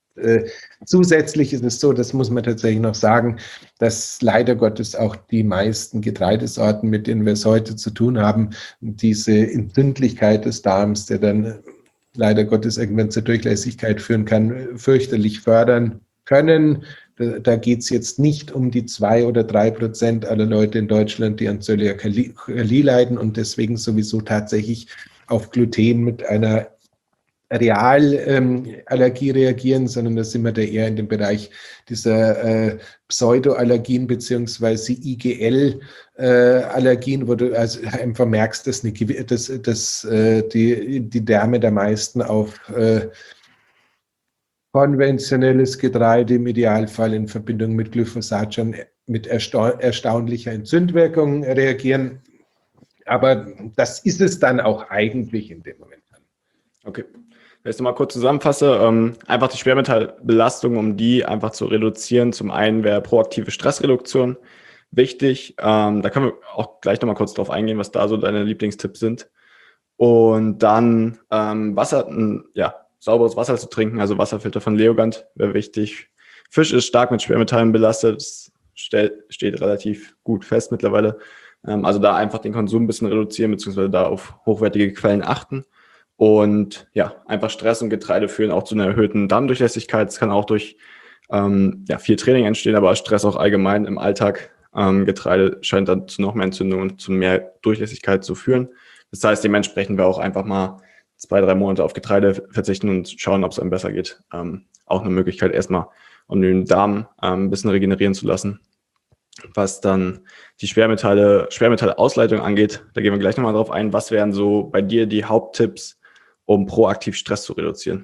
Äh, zusätzlich ist es so, das muss man tatsächlich noch sagen, dass leider Gottes auch die meisten Getreidesorten, mit denen wir es heute zu tun haben, diese Entzündlichkeit des Darms, der dann leider Gottes irgendwann zur Durchlässigkeit führen kann, fürchterlich fördern können. Da, da geht es jetzt nicht um die zwei oder drei Prozent aller Leute in Deutschland, die an Zöliakie leiden und deswegen sowieso tatsächlich auf Gluten mit einer Realallergie ähm, reagieren, sondern da sind wir da eher in dem Bereich dieser äh, Pseudoallergien beziehungsweise I G L-Allergien, äh, wo du also einfach merkst, dass, eine, dass, dass äh, die, die Därme der meisten auf äh, konventionelles Getreide im Idealfall in Verbindung mit Glyphosat schon mit ersta erstaunlicher Entzündwirkung reagieren. Aber das ist es dann auch eigentlich in dem Moment. Okay. Wenn ich es nochmal kurz zusammenfasse, ähm, einfach die Schwermetallbelastung, um die einfach zu reduzieren. Zum einen wäre proaktive Stressreduktion wichtig. Ähm, da können wir auch gleich nochmal kurz drauf eingehen, was da so deine Lieblingstipps sind. Und dann ähm, Wasser, ein, ja, sauberes Wasser zu trinken, also Wasserfilter von Leogand wäre wichtig. Fisch ist stark mit Schwermetallen belastet, das steht, steht relativ gut fest mittlerweile. Ähm, also da einfach den Konsum ein bisschen reduzieren, beziehungsweise da auf hochwertige Quellen achten. Und ja, einfach Stress und Getreide führen auch zu einer erhöhten Darmdurchlässigkeit. Es kann auch durch ähm, ja, viel Training entstehen, aber Stress auch allgemein im Alltag. Ähm, Getreide scheint dann zu noch mehr Entzündungen und zu mehr Durchlässigkeit zu führen. Das heißt, dementsprechend wir auch einfach mal zwei, drei Monate auf Getreide verzichten und schauen, ob es einem besser geht. Ähm, auch eine Möglichkeit, erstmal um den Darm ähm, ein bisschen regenerieren zu lassen. Was dann die Schwermetalle, Schwermetallausleitung angeht, da gehen wir gleich nochmal drauf ein. Was wären so bei dir die Haupttipps, um proaktiv Stress zu reduzieren?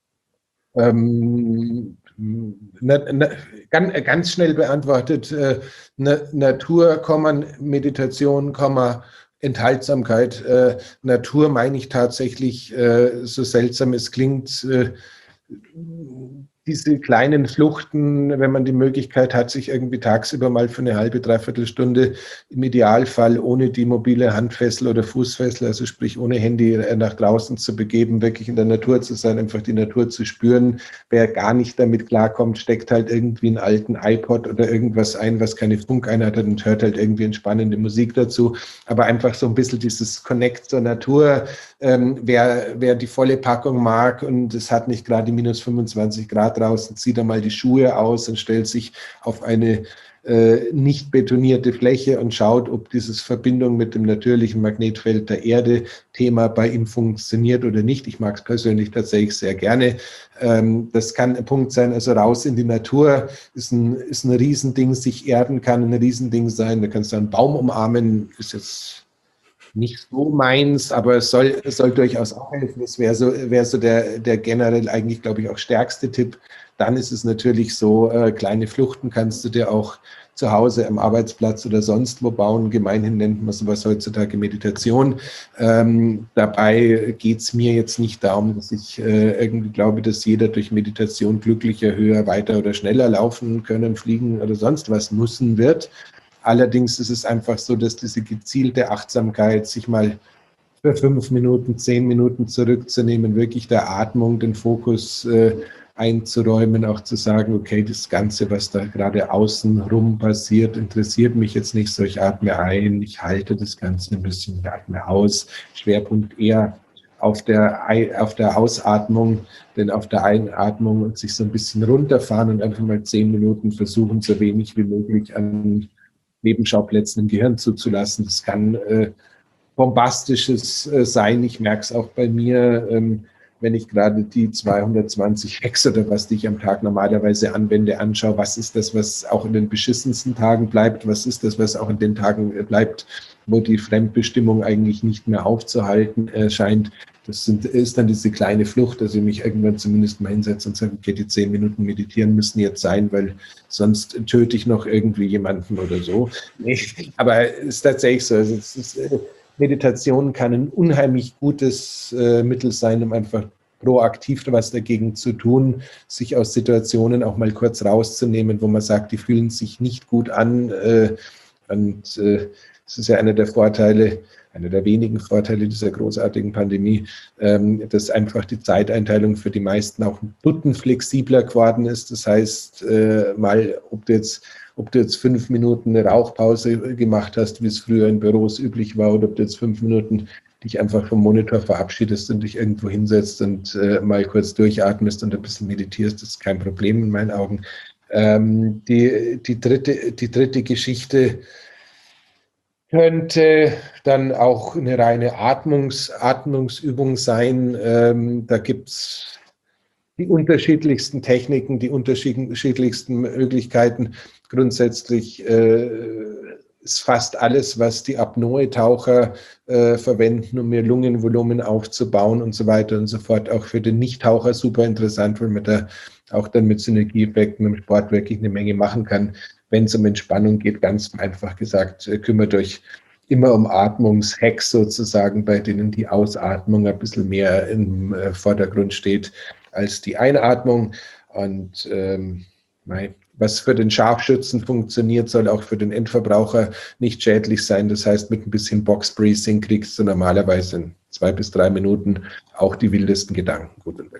Ähm, na, na, ganz, ganz schnell beantwortet, äh, na, Natur, Meditation, Enthaltsamkeit. Äh, Natur meine ich tatsächlich, äh, so seltsam es klingt, äh, diese kleinen Fluchten, wenn man die Möglichkeit hat, sich irgendwie tagsüber mal für eine halbe, dreiviertel Stunde im Idealfall ohne die mobile Handfessel oder Fußfessel, also sprich ohne Handy nach draußen zu begeben, wirklich in der Natur zu sein, einfach die Natur zu spüren. Wer gar nicht damit klarkommt, steckt halt irgendwie einen alten iPod oder irgendwas ein, was keine Funkeinheit hat und hört halt irgendwie entspannende Musik dazu. Aber einfach so ein bisschen dieses Connect zur Natur. Ähm, wer, wer die volle Packung mag und es hat nicht gerade die minus fünfundzwanzig Grad draußen, zieht er mal die Schuhe aus und stellt sich auf eine äh, nicht betonierte Fläche und schaut, ob dieses Verbindung mit dem natürlichen Magnetfeld der Erde Thema bei ihm funktioniert oder nicht. Ich mag es persönlich tatsächlich sehr gerne. Ähm, das kann ein Punkt sein, also raus in die Natur ist ein, ist ein Riesending, sich erden kann ein Riesending sein. Da kannst du einen Baum umarmen, ist jetzt nicht so meins, aber es soll, es soll durchaus auch helfen. Das wäre so, wäre so der, der generell eigentlich, glaube ich, auch stärkste Tipp. Dann ist es natürlich so, äh, kleine Fluchten kannst du dir auch zu Hause am Arbeitsplatz oder sonst wo bauen. Gemeinhin nennt man sowas heutzutage Meditation. Ähm, dabei geht es mir jetzt nicht darum, dass ich äh, irgendwie glaube, dass jeder durch Meditation glücklicher, höher, weiter oder schneller laufen können, fliegen oder sonst was müssen wird. Allerdings ist es einfach so, dass diese gezielte Achtsamkeit, sich mal für fünf Minuten, zehn Minuten zurückzunehmen, wirklich der Atmung den Fokus äh, einzuräumen, auch zu sagen, okay, das Ganze, was da gerade außen rum passiert, interessiert mich jetzt nicht so. Ich atme ein, ich halte das Ganze ein bisschen, ich atme aus. Schwerpunkt eher auf der, auf der Ausatmung, denn auf der Einatmung und sich so ein bisschen runterfahren und einfach mal zehn Minuten versuchen, so wenig wie möglich an Nebenschauplätzen im Gehirn zuzulassen. Das kann äh, bombastisches äh, sein. Ich merke es auch bei mir, ähm, wenn ich gerade die zweihundertzwanzig Hacks oder was, die ich am Tag normalerweise anwende, anschaue. Was ist das, was auch in den beschissensten Tagen bleibt? Was ist das, was auch in den Tagen bleibt, wo die Fremdbestimmung eigentlich nicht mehr aufzuhalten äh, scheint? Das sind, ist dann diese kleine Flucht, dass ich mich irgendwann zumindest mal hinsetze und sage, okay, die zehn Minuten meditieren müssen jetzt sein, weil sonst töte ich noch irgendwie jemanden oder so. Nee, aber es ist tatsächlich so. Also es ist, Meditation kann ein unheimlich gutes äh, Mittel sein, um einfach proaktiv was dagegen zu tun, sich aus Situationen auch mal kurz rauszunehmen, wo man sagt, die fühlen sich nicht gut an äh, und äh, Das ist ja einer der Vorteile, einer der wenigen Vorteile dieser großartigen Pandemie, ähm, dass einfach die Zeiteinteilung für die meisten auch ein Dutten flexibler geworden ist. Das heißt, äh, mal, ob du jetzt ob du jetzt fünf Minuten eine Rauchpause gemacht hast, wie es früher in Büros üblich war, oder ob du jetzt fünf Minuten dich einfach vom Monitor verabschiedest und dich irgendwo hinsetzt und äh, mal kurz durchatmest und ein bisschen meditierst, das ist kein Problem in meinen Augen. Ähm, die, die, dritte, die dritte Geschichte könnte dann auch eine reine Atmungs, Atmungsübung sein. Ähm, da gibt es die unterschiedlichsten Techniken, die unterschiedlichsten Möglichkeiten. Grundsätzlich äh, ist fast alles, was die Apnoe-Taucher äh, verwenden, um ihr Lungenvolumen aufzubauen und so weiter und so fort, auch für den Nichttaucher super interessant, weil man da auch dann mit Synergieeffekten im Sport wirklich eine Menge machen kann. Wenn es um Entspannung geht, ganz einfach gesagt, äh, kümmert euch immer um Atmungshacks sozusagen, bei denen die Ausatmung ein bisschen mehr im äh, Vordergrund steht als die Einatmung. Und ähm, was für den Scharfschützen funktioniert, soll auch für den Endverbraucher nicht schädlich sein. Das heißt, mit ein bisschen Box-Breathing kriegst du normalerweise in zwei bis drei Minuten auch die wildesten Gedanken gut und weg.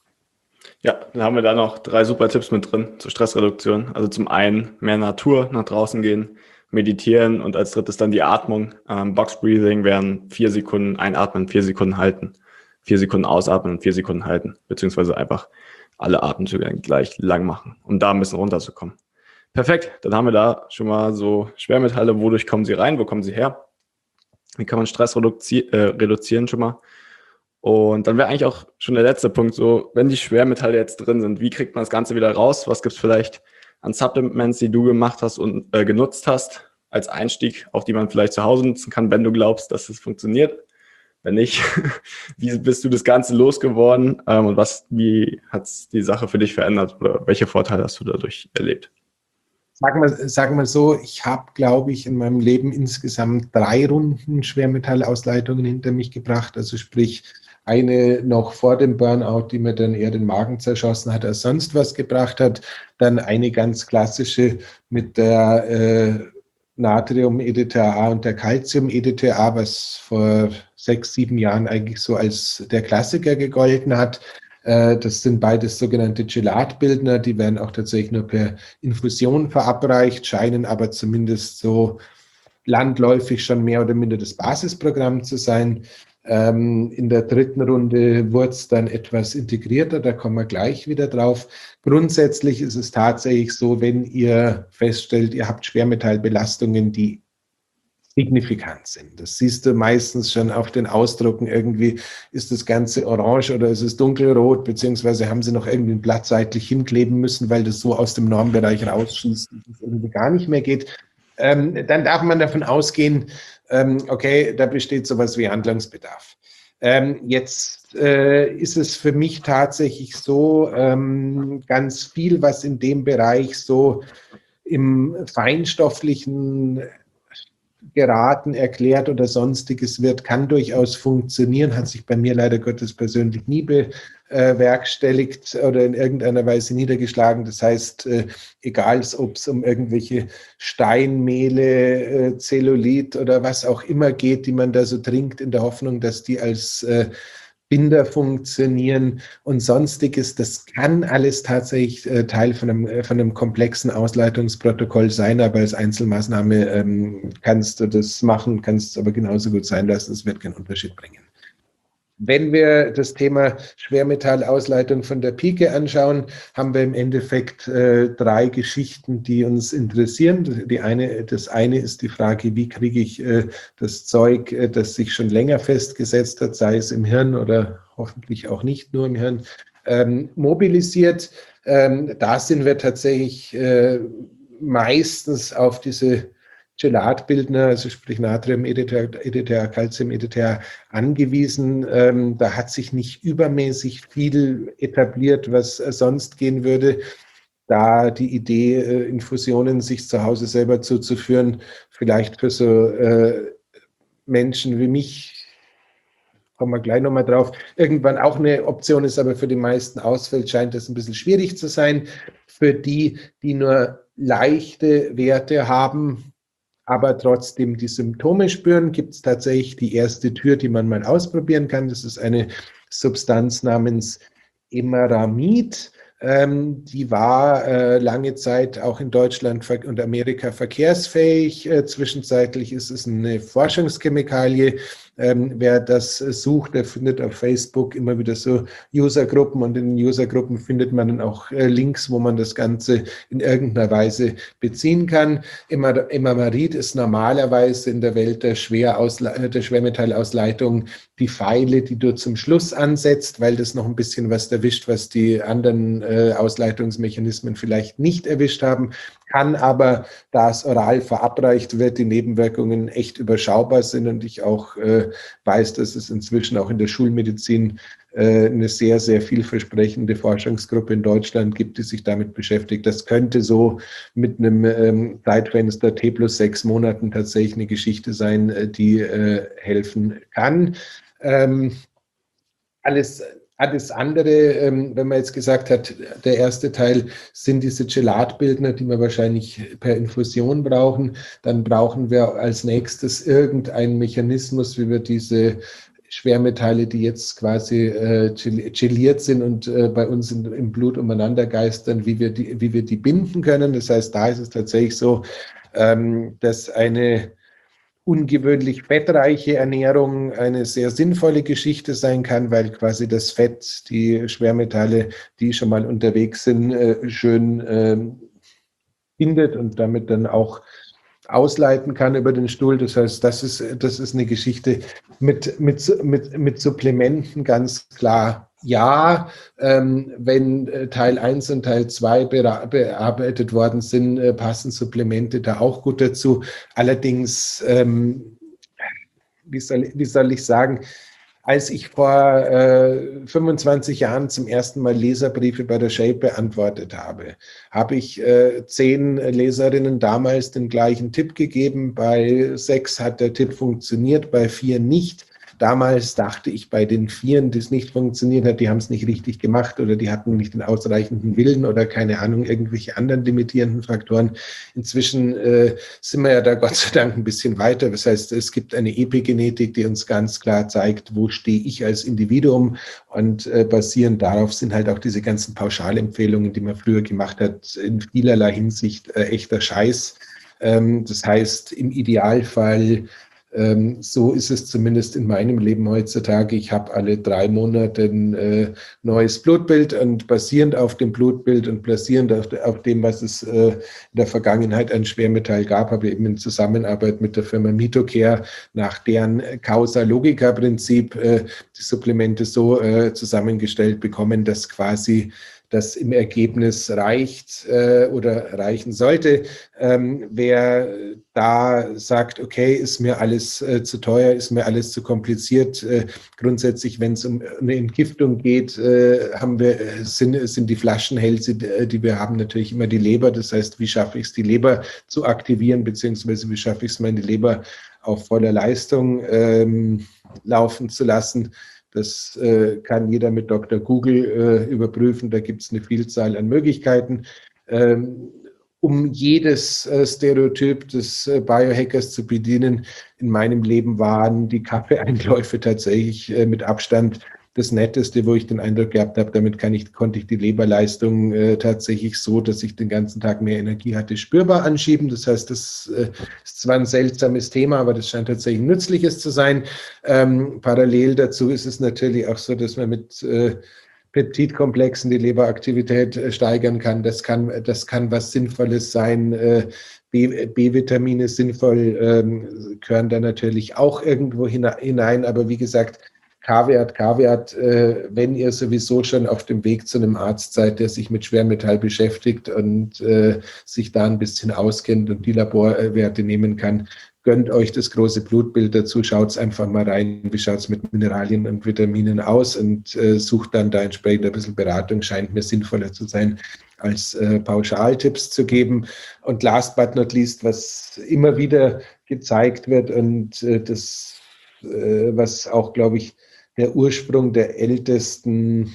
Ja, dann haben wir da noch drei super Tipps mit drin zur Stressreduktion. Also zum einen mehr Natur, nach draußen gehen, meditieren und als drittes dann die Atmung. Ähm, Box-Breathing wären vier Sekunden einatmen, vier Sekunden halten, vier Sekunden ausatmen und vier Sekunden halten, beziehungsweise einfach alle Atemzüge gleich lang machen, um da ein bisschen runterzukommen. Perfekt, dann haben wir da schon mal so Schwermetalle. Wodurch kommen sie rein? Wo kommen sie her? Wie kann man Stress reduzi- äh, reduzieren schon mal? Und dann wäre eigentlich auch schon der letzte Punkt so, wenn die Schwermetalle jetzt drin sind, wie kriegt man das Ganze wieder raus? Was gibt es vielleicht an Supplements, die du gemacht hast und äh, genutzt hast als Einstieg, auch die man vielleicht zu Hause nutzen kann, wenn du glaubst, dass es funktioniert? Wenn nicht, wie bist du das Ganze losgeworden ähm, und was, wie hat es die Sache für dich verändert oder welche Vorteile hast du dadurch erlebt? Sagen wir, sagen wir so, ich habe, glaube ich, in meinem Leben insgesamt drei Runden Schwermetallausleitungen hinter mich gebracht. Also sprich, eine noch vor dem Burnout, die mir dann eher den Magen zerschossen hat, als sonst was gebracht hat. Dann eine ganz klassische mit der äh, Natrium-E D T A und der Calcium-E D T A, was vor sechs, sieben Jahren eigentlich so als der Klassiker gegolten hat. Das sind beides sogenannte Gelatbildner, die werden auch tatsächlich nur per Infusion verabreicht, scheinen aber zumindest so landläufig schon mehr oder minder das Basisprogramm zu sein. In der dritten Runde wurde es dann etwas integrierter, da kommen wir gleich wieder drauf. Grundsätzlich ist es tatsächlich so, wenn ihr feststellt, ihr habt Schwermetallbelastungen, die signifikant sind. Das siehst du meistens schon auf den Ausdrucken. Irgendwie ist das Ganze orange oder ist es dunkelrot, beziehungsweise haben sie noch irgendwie ein Blatt seitlich hinkleben müssen, weil das so aus dem Normbereich rausschießt, dass es irgendwie gar nicht mehr geht. Ähm, dann darf man davon ausgehen, ähm, okay, da besteht sowas wie Handlungsbedarf. Ähm, jetzt äh, ist es für mich tatsächlich so, ähm, ganz viel, was in dem Bereich so im feinstofflichen geraten, erklärt oder sonstiges wird, kann durchaus funktionieren, hat sich bei mir leider Gottes persönlich nie bewerkstelligt oder in irgendeiner Weise niedergeschlagen. Das heißt, äh, egal ob es um irgendwelche Steinmehle, äh, Zellulit oder was auch immer geht, die man da so trinkt, in der Hoffnung, dass die als äh, Binder funktionieren und sonstiges. Das kann alles tatsächlich äh, Teil von einem, äh, von einem komplexen Ausleitungsprotokoll sein, aber als Einzelmaßnahme ähm, kannst du das machen, kannst es aber genauso gut sein lassen, es wird keinen Unterschied bringen. Wenn wir das Thema Schwermetallausleitung von der Pike anschauen, haben wir im Endeffekt äh, drei Geschichten, die uns interessieren. Die eine, das eine ist die Frage, wie kriege ich äh, das Zeug, äh, das sich schon länger festgesetzt hat, sei es im Hirn oder hoffentlich auch nicht nur im Hirn, ähm, mobilisiert. Ähm, da sind wir tatsächlich äh, meistens auf diese Gelatbildner, also sprich Natrium, E D T A, Calcium, E D T A angewiesen. Ähm, da hat sich nicht übermäßig viel etabliert, was äh, sonst gehen würde. Da die Idee, äh, Infusionen sich zu Hause selber zuzuführen, vielleicht für so äh, Menschen wie mich, kommen wir gleich nochmal drauf, irgendwann auch eine Option ist, aber für die meisten ausfällt, scheint das ein bisschen schwierig zu sein. Für die, die nur leichte Werte haben, aber trotzdem die Symptome spüren, gibt es tatsächlich die erste Tür, die man mal ausprobieren kann. Das ist eine Substanz namens Imeramid. Ähm, die war äh, lange Zeit auch in Deutschland und Amerika verkehrsfähig. Äh, zwischenzeitlich ist es eine Forschungschemikalie. Ähm, wer das äh, sucht, der findet auf Facebook immer wieder so Usergruppen, und in den Usergruppen findet man dann auch äh, Links, wo man das Ganze in irgendeiner Weise beziehen kann. Imeramid ist normalerweise in der Welt der, Schwerausle- der Schwermetallausleitung die Pfeile, die du zum Schluss ansetzt, weil das noch ein bisschen was erwischt, was die anderen äh, Ausleitungsmechanismen vielleicht nicht erwischt haben, kann aber, da es oral verabreicht wird, die Nebenwirkungen echt überschaubar sind, und ich auch äh, weiß, dass es inzwischen auch in der Schulmedizin äh, eine sehr, sehr vielversprechende Forschungsgruppe in Deutschland gibt, die sich damit beschäftigt. Das könnte so mit einem ähm, Zeitfenster T plus sechs Monaten tatsächlich eine Geschichte sein, äh, die äh, helfen kann. Ähm, alles, alles andere, ähm, wenn man jetzt gesagt hat, der erste Teil sind diese Gelatbildner, die wir wahrscheinlich per Infusion brauchen, dann brauchen wir als nächstes irgendeinen Mechanismus, wie wir diese Schwermetalle, die jetzt quasi äh, geliert sind und äh, bei uns in, im Blut umeinander geistern, wie wir, die, wie wir die binden können. Das heißt, da ist es tatsächlich so, ähm, dass eine ungewöhnlich fettreiche Ernährung eine sehr sinnvolle Geschichte sein kann, weil quasi das Fett, die Schwermetalle, die schon mal unterwegs sind, schön bindet und damit dann auch ausleiten kann über den Stuhl. Das heißt, das ist, das ist eine Geschichte mit, mit, mit, mit Supplementen ganz klar. Ja, ähm, wenn Teil eins und Teil zwei bearbeitet worden sind, äh, passen Supplemente da auch gut dazu. Allerdings, ähm, wie soll, wie soll ich sagen, als ich vor äh, fünfundzwanzig Jahren zum ersten Mal Leserbriefe bei der Shape beantwortet habe, habe ich äh, zehn Leserinnen damals den gleichen Tipp gegeben. Bei sechs hat der Tipp funktioniert, bei vier nicht. Damals dachte ich, bei den Vieren, die es nicht funktioniert hat, die haben es nicht richtig gemacht oder die hatten nicht den ausreichenden Willen oder keine Ahnung, irgendwelche anderen limitierenden Faktoren. Inzwischen äh, sind wir ja da Gott sei Dank ein bisschen weiter. Das heißt, es gibt eine Epigenetik, die uns ganz klar zeigt, wo stehe ich als Individuum, und äh, basierend darauf sind halt auch diese ganzen Pauschalempfehlungen, die man früher gemacht hat, in vielerlei Hinsicht äh, echter Scheiß. Ähm, das heißt, im Idealfall, Ähm, so ist es zumindest in meinem Leben heutzutage. Ich habe alle drei Monate ein äh, neues Blutbild, und basierend auf dem Blutbild und basierend auf, auf dem, was es äh, in der Vergangenheit an Schwermetall gab, habe ich eben in Zusammenarbeit mit der Firma Mitocare nach deren Causa-Logica-Prinzip äh, die Supplemente so äh, zusammengestellt bekommen, dass quasi das im Ergebnis reicht äh, oder reichen sollte. Ähm, wer da sagt, okay, ist mir alles äh, zu teuer, ist mir alles zu kompliziert. Äh, grundsätzlich, wenn es um eine Entgiftung geht, äh, haben wir, sind, sind die Flaschenhälse, die wir haben, natürlich immer die Leber. Das heißt, wie schaffe ich es, die Leber zu aktivieren, beziehungsweise wie schaffe ich es, meine Leber auf voller Leistung ähm, laufen zu lassen. Das äh, kann jeder mit Doktor Google äh, überprüfen. Da gibt es eine Vielzahl an Möglichkeiten. Ähm, um jedes äh, Stereotyp des äh, Biohackers zu bedienen, in meinem Leben waren die Kaffeeeinläufe tatsächlich äh, mit Abstand das Netteste, wo ich den Eindruck gehabt habe, damit kann ich, konnte ich die Leberleistung äh, tatsächlich so, dass ich den ganzen Tag mehr Energie hatte, spürbar anschieben. Das heißt, das äh, ist zwar ein seltsames Thema, aber das scheint tatsächlich ein nützliches zu sein. Ähm, parallel dazu ist es natürlich auch so, dass man mit äh, Peptidkomplexen die Leberaktivität äh, steigern kann. Das kann, das kann was Sinnvolles sein. Äh, B-Vitamine sinnvoll ähm, gehören da natürlich auch irgendwo hinein, aber wie gesagt, Kaviat, Kaviat, äh, wenn ihr sowieso schon auf dem Weg zu einem Arzt seid, der sich mit Schwermetall beschäftigt und äh, sich da ein bisschen auskennt und die Laborwerte nehmen kann, gönnt euch das große Blutbild dazu, schaut einfach mal rein, wie schaut es mit Mineralien und Vitaminen aus, und äh, sucht dann da entsprechend ein bisschen Beratung, scheint mir sinnvoller zu sein, als äh, Pauschaltipps zu geben. Und last but not least, was immer wieder gezeigt wird und äh, das, äh, was auch, glaube ich, der Ursprung der ältesten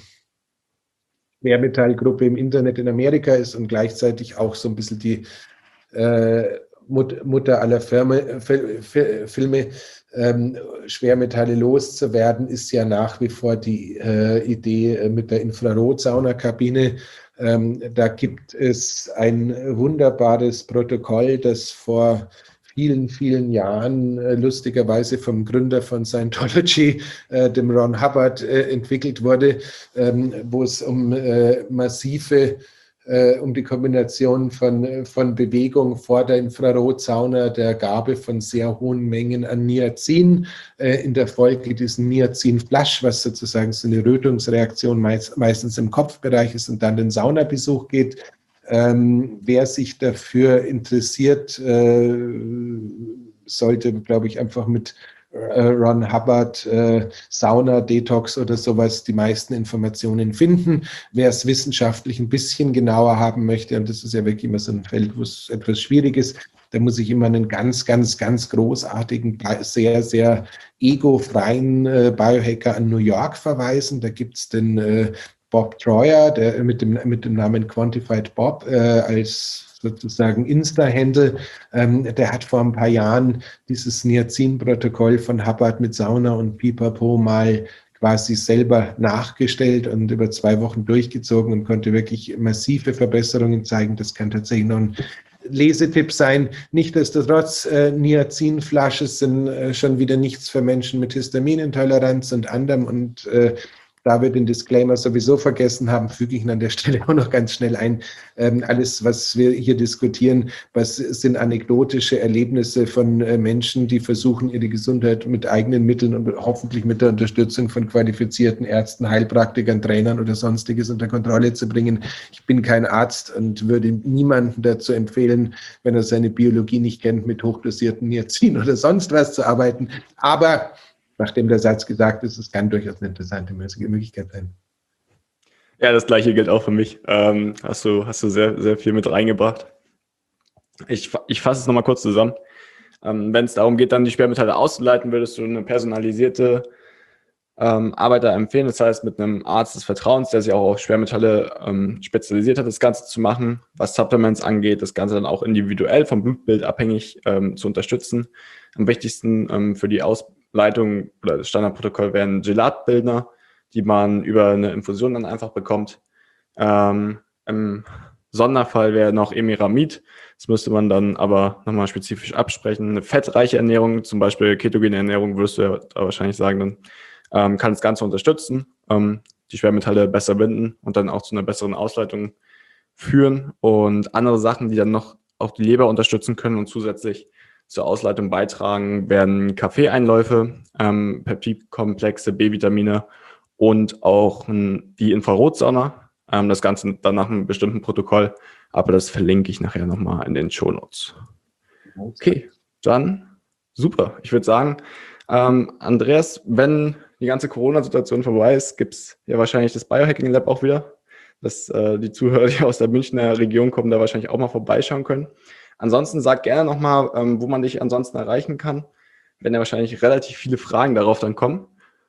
Schwermetallgruppe im Internet in Amerika ist und gleichzeitig auch so ein bisschen die äh, Mut, Mutter aller Firme, Filme, ähm, Schwermetalle loszuwerden, ist ja nach wie vor die äh, Idee mit der Infrarotsaunakabine. Ähm, da gibt es ein wunderbares Protokoll, das vor vielen, vielen Jahren äh, lustigerweise vom Gründer von Scientology, äh, dem Ron Hubbard, äh, entwickelt wurde, ähm, wo es um äh, massive Äh, um die Kombination von, von Bewegung vor der Infrarotsauna, der Gabe von sehr hohen Mengen an Niacin, äh, in der Folge diesen Niacin-Flush, was sozusagen so eine Rötungsreaktion meist, meistens im Kopfbereich ist und dann den Saunabesuch geht. Ähm, wer sich dafür interessiert, äh, sollte, glaube ich, einfach mit Ron Hubbard, äh, Sauna, Detox oder sowas, die meisten Informationen finden. Wer es wissenschaftlich ein bisschen genauer haben möchte, und das ist ja wirklich immer so ein Feld, wo es etwas schwierig ist, da muss ich immer einen ganz, ganz, ganz großartigen, sehr, sehr egofreien äh, Biohacker an New York verweisen. Da gibt es den äh, Bob Troyer, der mit dem, mit dem Namen Quantified Bob äh, als sozusagen Insta-Handle, ähm, der hat vor ein paar Jahren dieses Niacin-Protokoll von Hubbard mit Sauna und Pipapo mal quasi selber nachgestellt und über zwei Wochen durchgezogen und konnte wirklich massive Verbesserungen zeigen. Das kann tatsächlich noch ein Lesetipp sein. Nichtsdestotrotz, äh, Niacin-Flashes sind äh, schon wieder nichts für Menschen mit Histaminintoleranz und anderem und äh, da wir den Disclaimer sowieso vergessen haben, füge ich ihn an der Stelle auch noch ganz schnell ein. Ähm, alles, was wir hier diskutieren, was sind anekdotische Erlebnisse von äh, Menschen, die versuchen, ihre Gesundheit mit eigenen Mitteln und hoffentlich mit der Unterstützung von qualifizierten Ärzten, Heilpraktikern, Trainern oder sonstiges unter Kontrolle zu bringen. Ich bin kein Arzt und würde niemanden dazu empfehlen, wenn er seine Biologie nicht kennt, mit hochdosierten Niacin oder sonst was zu arbeiten. Aber nachdem der Satz gesagt ist, es kann durchaus eine interessante Möglichkeit sein. Ja, das Gleiche gilt auch für mich. Ähm, hast du, hast du sehr, sehr viel mit reingebracht. Ich, ich fasse es nochmal kurz zusammen. Ähm, wenn es darum geht, dann die Schwermetalle auszuleiten, würdest du eine personalisierte ähm, Arbeit da empfehlen. Das heißt, mit einem Arzt des Vertrauens, der sich auch auf Schwermetalle ähm, spezialisiert hat, das Ganze zu machen. Was Supplements angeht, das Ganze dann auch individuell vom Blutbild abhängig ähm, zu unterstützen. Am wichtigsten ähm, für die Ausbildung Leitung oder das Standardprotokoll wären Gelatbildner, die man über eine Infusion dann einfach bekommt. Ähm, Im Sonderfall wäre noch Emiramid. Das müsste man dann aber nochmal spezifisch absprechen. Eine fettreiche Ernährung, zum Beispiel ketogene Ernährung, würdest du ja da wahrscheinlich sagen, dann ähm, kann das Ganze unterstützen, ähm, die Schwermetalle besser binden und dann auch zu einer besseren Ausleitung führen. Und andere Sachen, die dann noch auch die Leber unterstützen können und zusätzlich zur Ausleitung beitragen, werden Kaffeeeinläufe, ähm, Peptidkomplexe, B-Vitamine und auch ähm, die Infrarotsauna. Ähm, das Ganze dann nach einem bestimmten Protokoll, aber das verlinke ich nachher nochmal in den Shownotes. Okay, dann super. Ich würde sagen, ähm, Andreas, wenn die ganze Corona-Situation vorbei ist, gibt es ja wahrscheinlich das Biohacking Lab auch wieder, dass äh, die Zuhörer, die aus der Münchner Region kommen, da wahrscheinlich auch mal vorbeischauen können. Ansonsten sag gerne nochmal, ähm, wo man dich ansonsten erreichen kann, wenn ja wahrscheinlich relativ viele Fragen darauf dann kommen.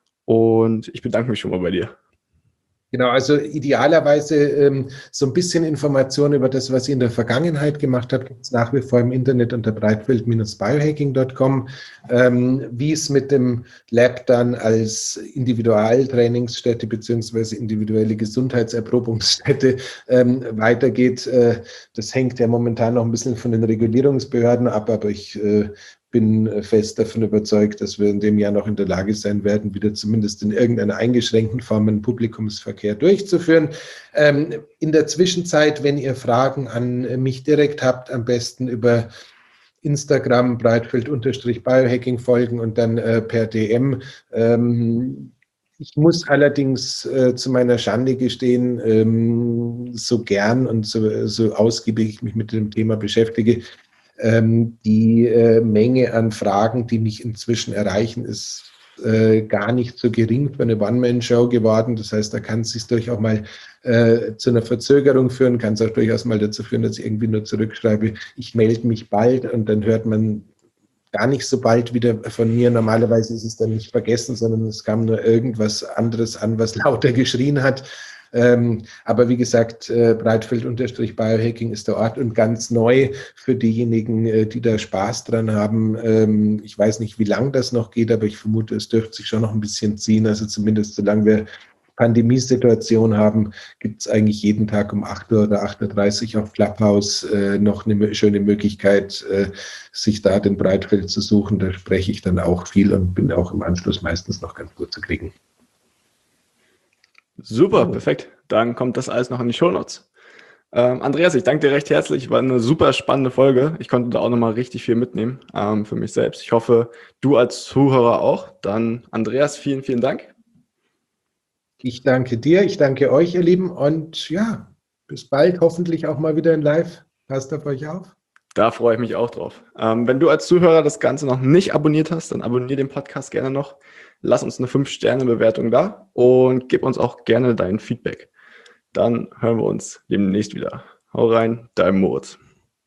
Und ich bedanke mich schon mal bei dir. Genau, also idealerweise ähm, so ein bisschen Informationen über das, was ich in der Vergangenheit gemacht habe, gibt es nach wie vor im Internet unter breitfeld Bindestrich biohacking Punkt com. Ähm, wie es mit dem Lab dann als Individualtrainingsstätte beziehungsweise individuelle Gesundheitserprobungsstätte ähm, weitergeht, äh, das hängt ja momentan noch ein bisschen von den Regulierungsbehörden ab, aber ich äh, bin fest davon überzeugt, dass wir in dem Jahr noch in der Lage sein werden, wieder zumindest in irgendeiner eingeschränkten Form einen Publikumsverkehr durchzuführen. Ähm, in der Zwischenzeit, wenn ihr Fragen an mich direkt habt, am besten über Instagram breitfeld-biohacking folgen und dann äh, per D M. Ähm, ich muss allerdings äh, zu meiner Schande gestehen, ähm, so gern und so, so ausgiebig ich mich mit dem Thema beschäftige, Ähm, die äh, Menge an Fragen, die mich inzwischen erreichen, ist äh, gar nicht so gering für eine One-Man-Show geworden. Das heißt, da kann es sich durchaus auch mal äh, zu einer Verzögerung führen, kann es auch durchaus mal dazu führen, dass ich irgendwie nur zurückschreibe, ich melde mich bald und dann hört man gar nicht so bald wieder von mir. Normalerweise ist es dann nicht vergessen, sondern es kam nur irgendwas anderes an, was lauter geschrien hat. Ähm, aber wie gesagt, äh, Breitfeld-Biohacking ist der Ort und ganz neu für diejenigen, äh, die da Spaß dran haben. Ähm, ich weiß nicht, wie lange das noch geht, aber ich vermute, es dürfte sich schon noch ein bisschen ziehen. Also zumindest solange wir Pandemiesituation haben, gibt es eigentlich jeden Tag um acht Uhr oder acht Uhr dreißig auf Clubhouse äh, noch eine schöne Möglichkeit, äh, sich da den Breitfeld zu suchen. Da spreche ich dann auch viel und bin auch im Anschluss meistens noch ganz gut zu kriegen. Super, perfekt. Dann kommt das alles noch in die Shownotes. Ähm, Andreas, ich danke dir recht herzlich. War eine super spannende Folge. Ich konnte da auch nochmal richtig viel mitnehmen ähm, für mich selbst. Ich hoffe, du als Zuhörer auch. Dann, Andreas, vielen, vielen Dank. Ich danke dir, ich danke euch, ihr Lieben, und ja, bis bald, hoffentlich auch mal wieder in Live. Passt auf euch auf. Da freue ich mich auch drauf. Ähm, wenn du als Zuhörer das Ganze noch nicht abonniert hast, dann abonniere den Podcast gerne noch. Lass uns eine fünf Sterne Bewertung da und gib uns auch gerne dein Feedback. Dann hören wir uns demnächst wieder. Hau rein, dein Moritz.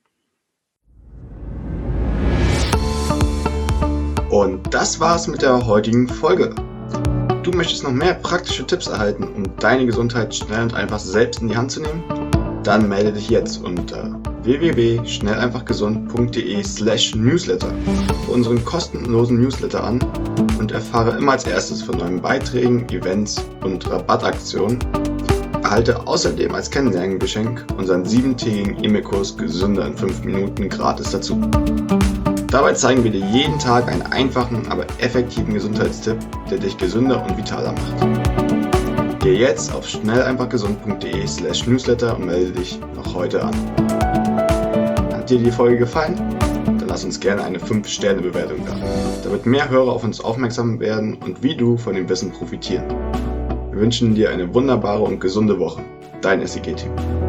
Und das war's mit der heutigen Folge. Du möchtest noch mehr praktische Tipps erhalten, um deine Gesundheit schnell und einfach selbst in die Hand zu nehmen? Dann melde dich jetzt unter w w w punkt schnell einfach gesund punkt d e slash newsletter für unseren kostenlosen Newsletter an und erfahre immer als erstes von neuen Beiträgen, Events und Rabattaktionen. Erhalte außerdem als Kennenlerngeschenk unseren siebentägigen E-Mail-Kurs Gesünder in fünf Minuten gratis dazu. Dabei zeigen wir dir jeden Tag einen einfachen, aber effektiven Gesundheitstipp, der dich gesünder und vitaler macht. Geh jetzt auf schnell einfach gesund punkt d e slash newsletter und melde dich noch heute an. Hat dir die Folge gefallen? Dann lass uns gerne eine fünf Sterne Bewertung da, damit mehr Hörer auf uns aufmerksam werden und wie du von dem Wissen profitieren. Wir wünschen dir eine wunderbare und gesunde Woche. Dein S I G-Team.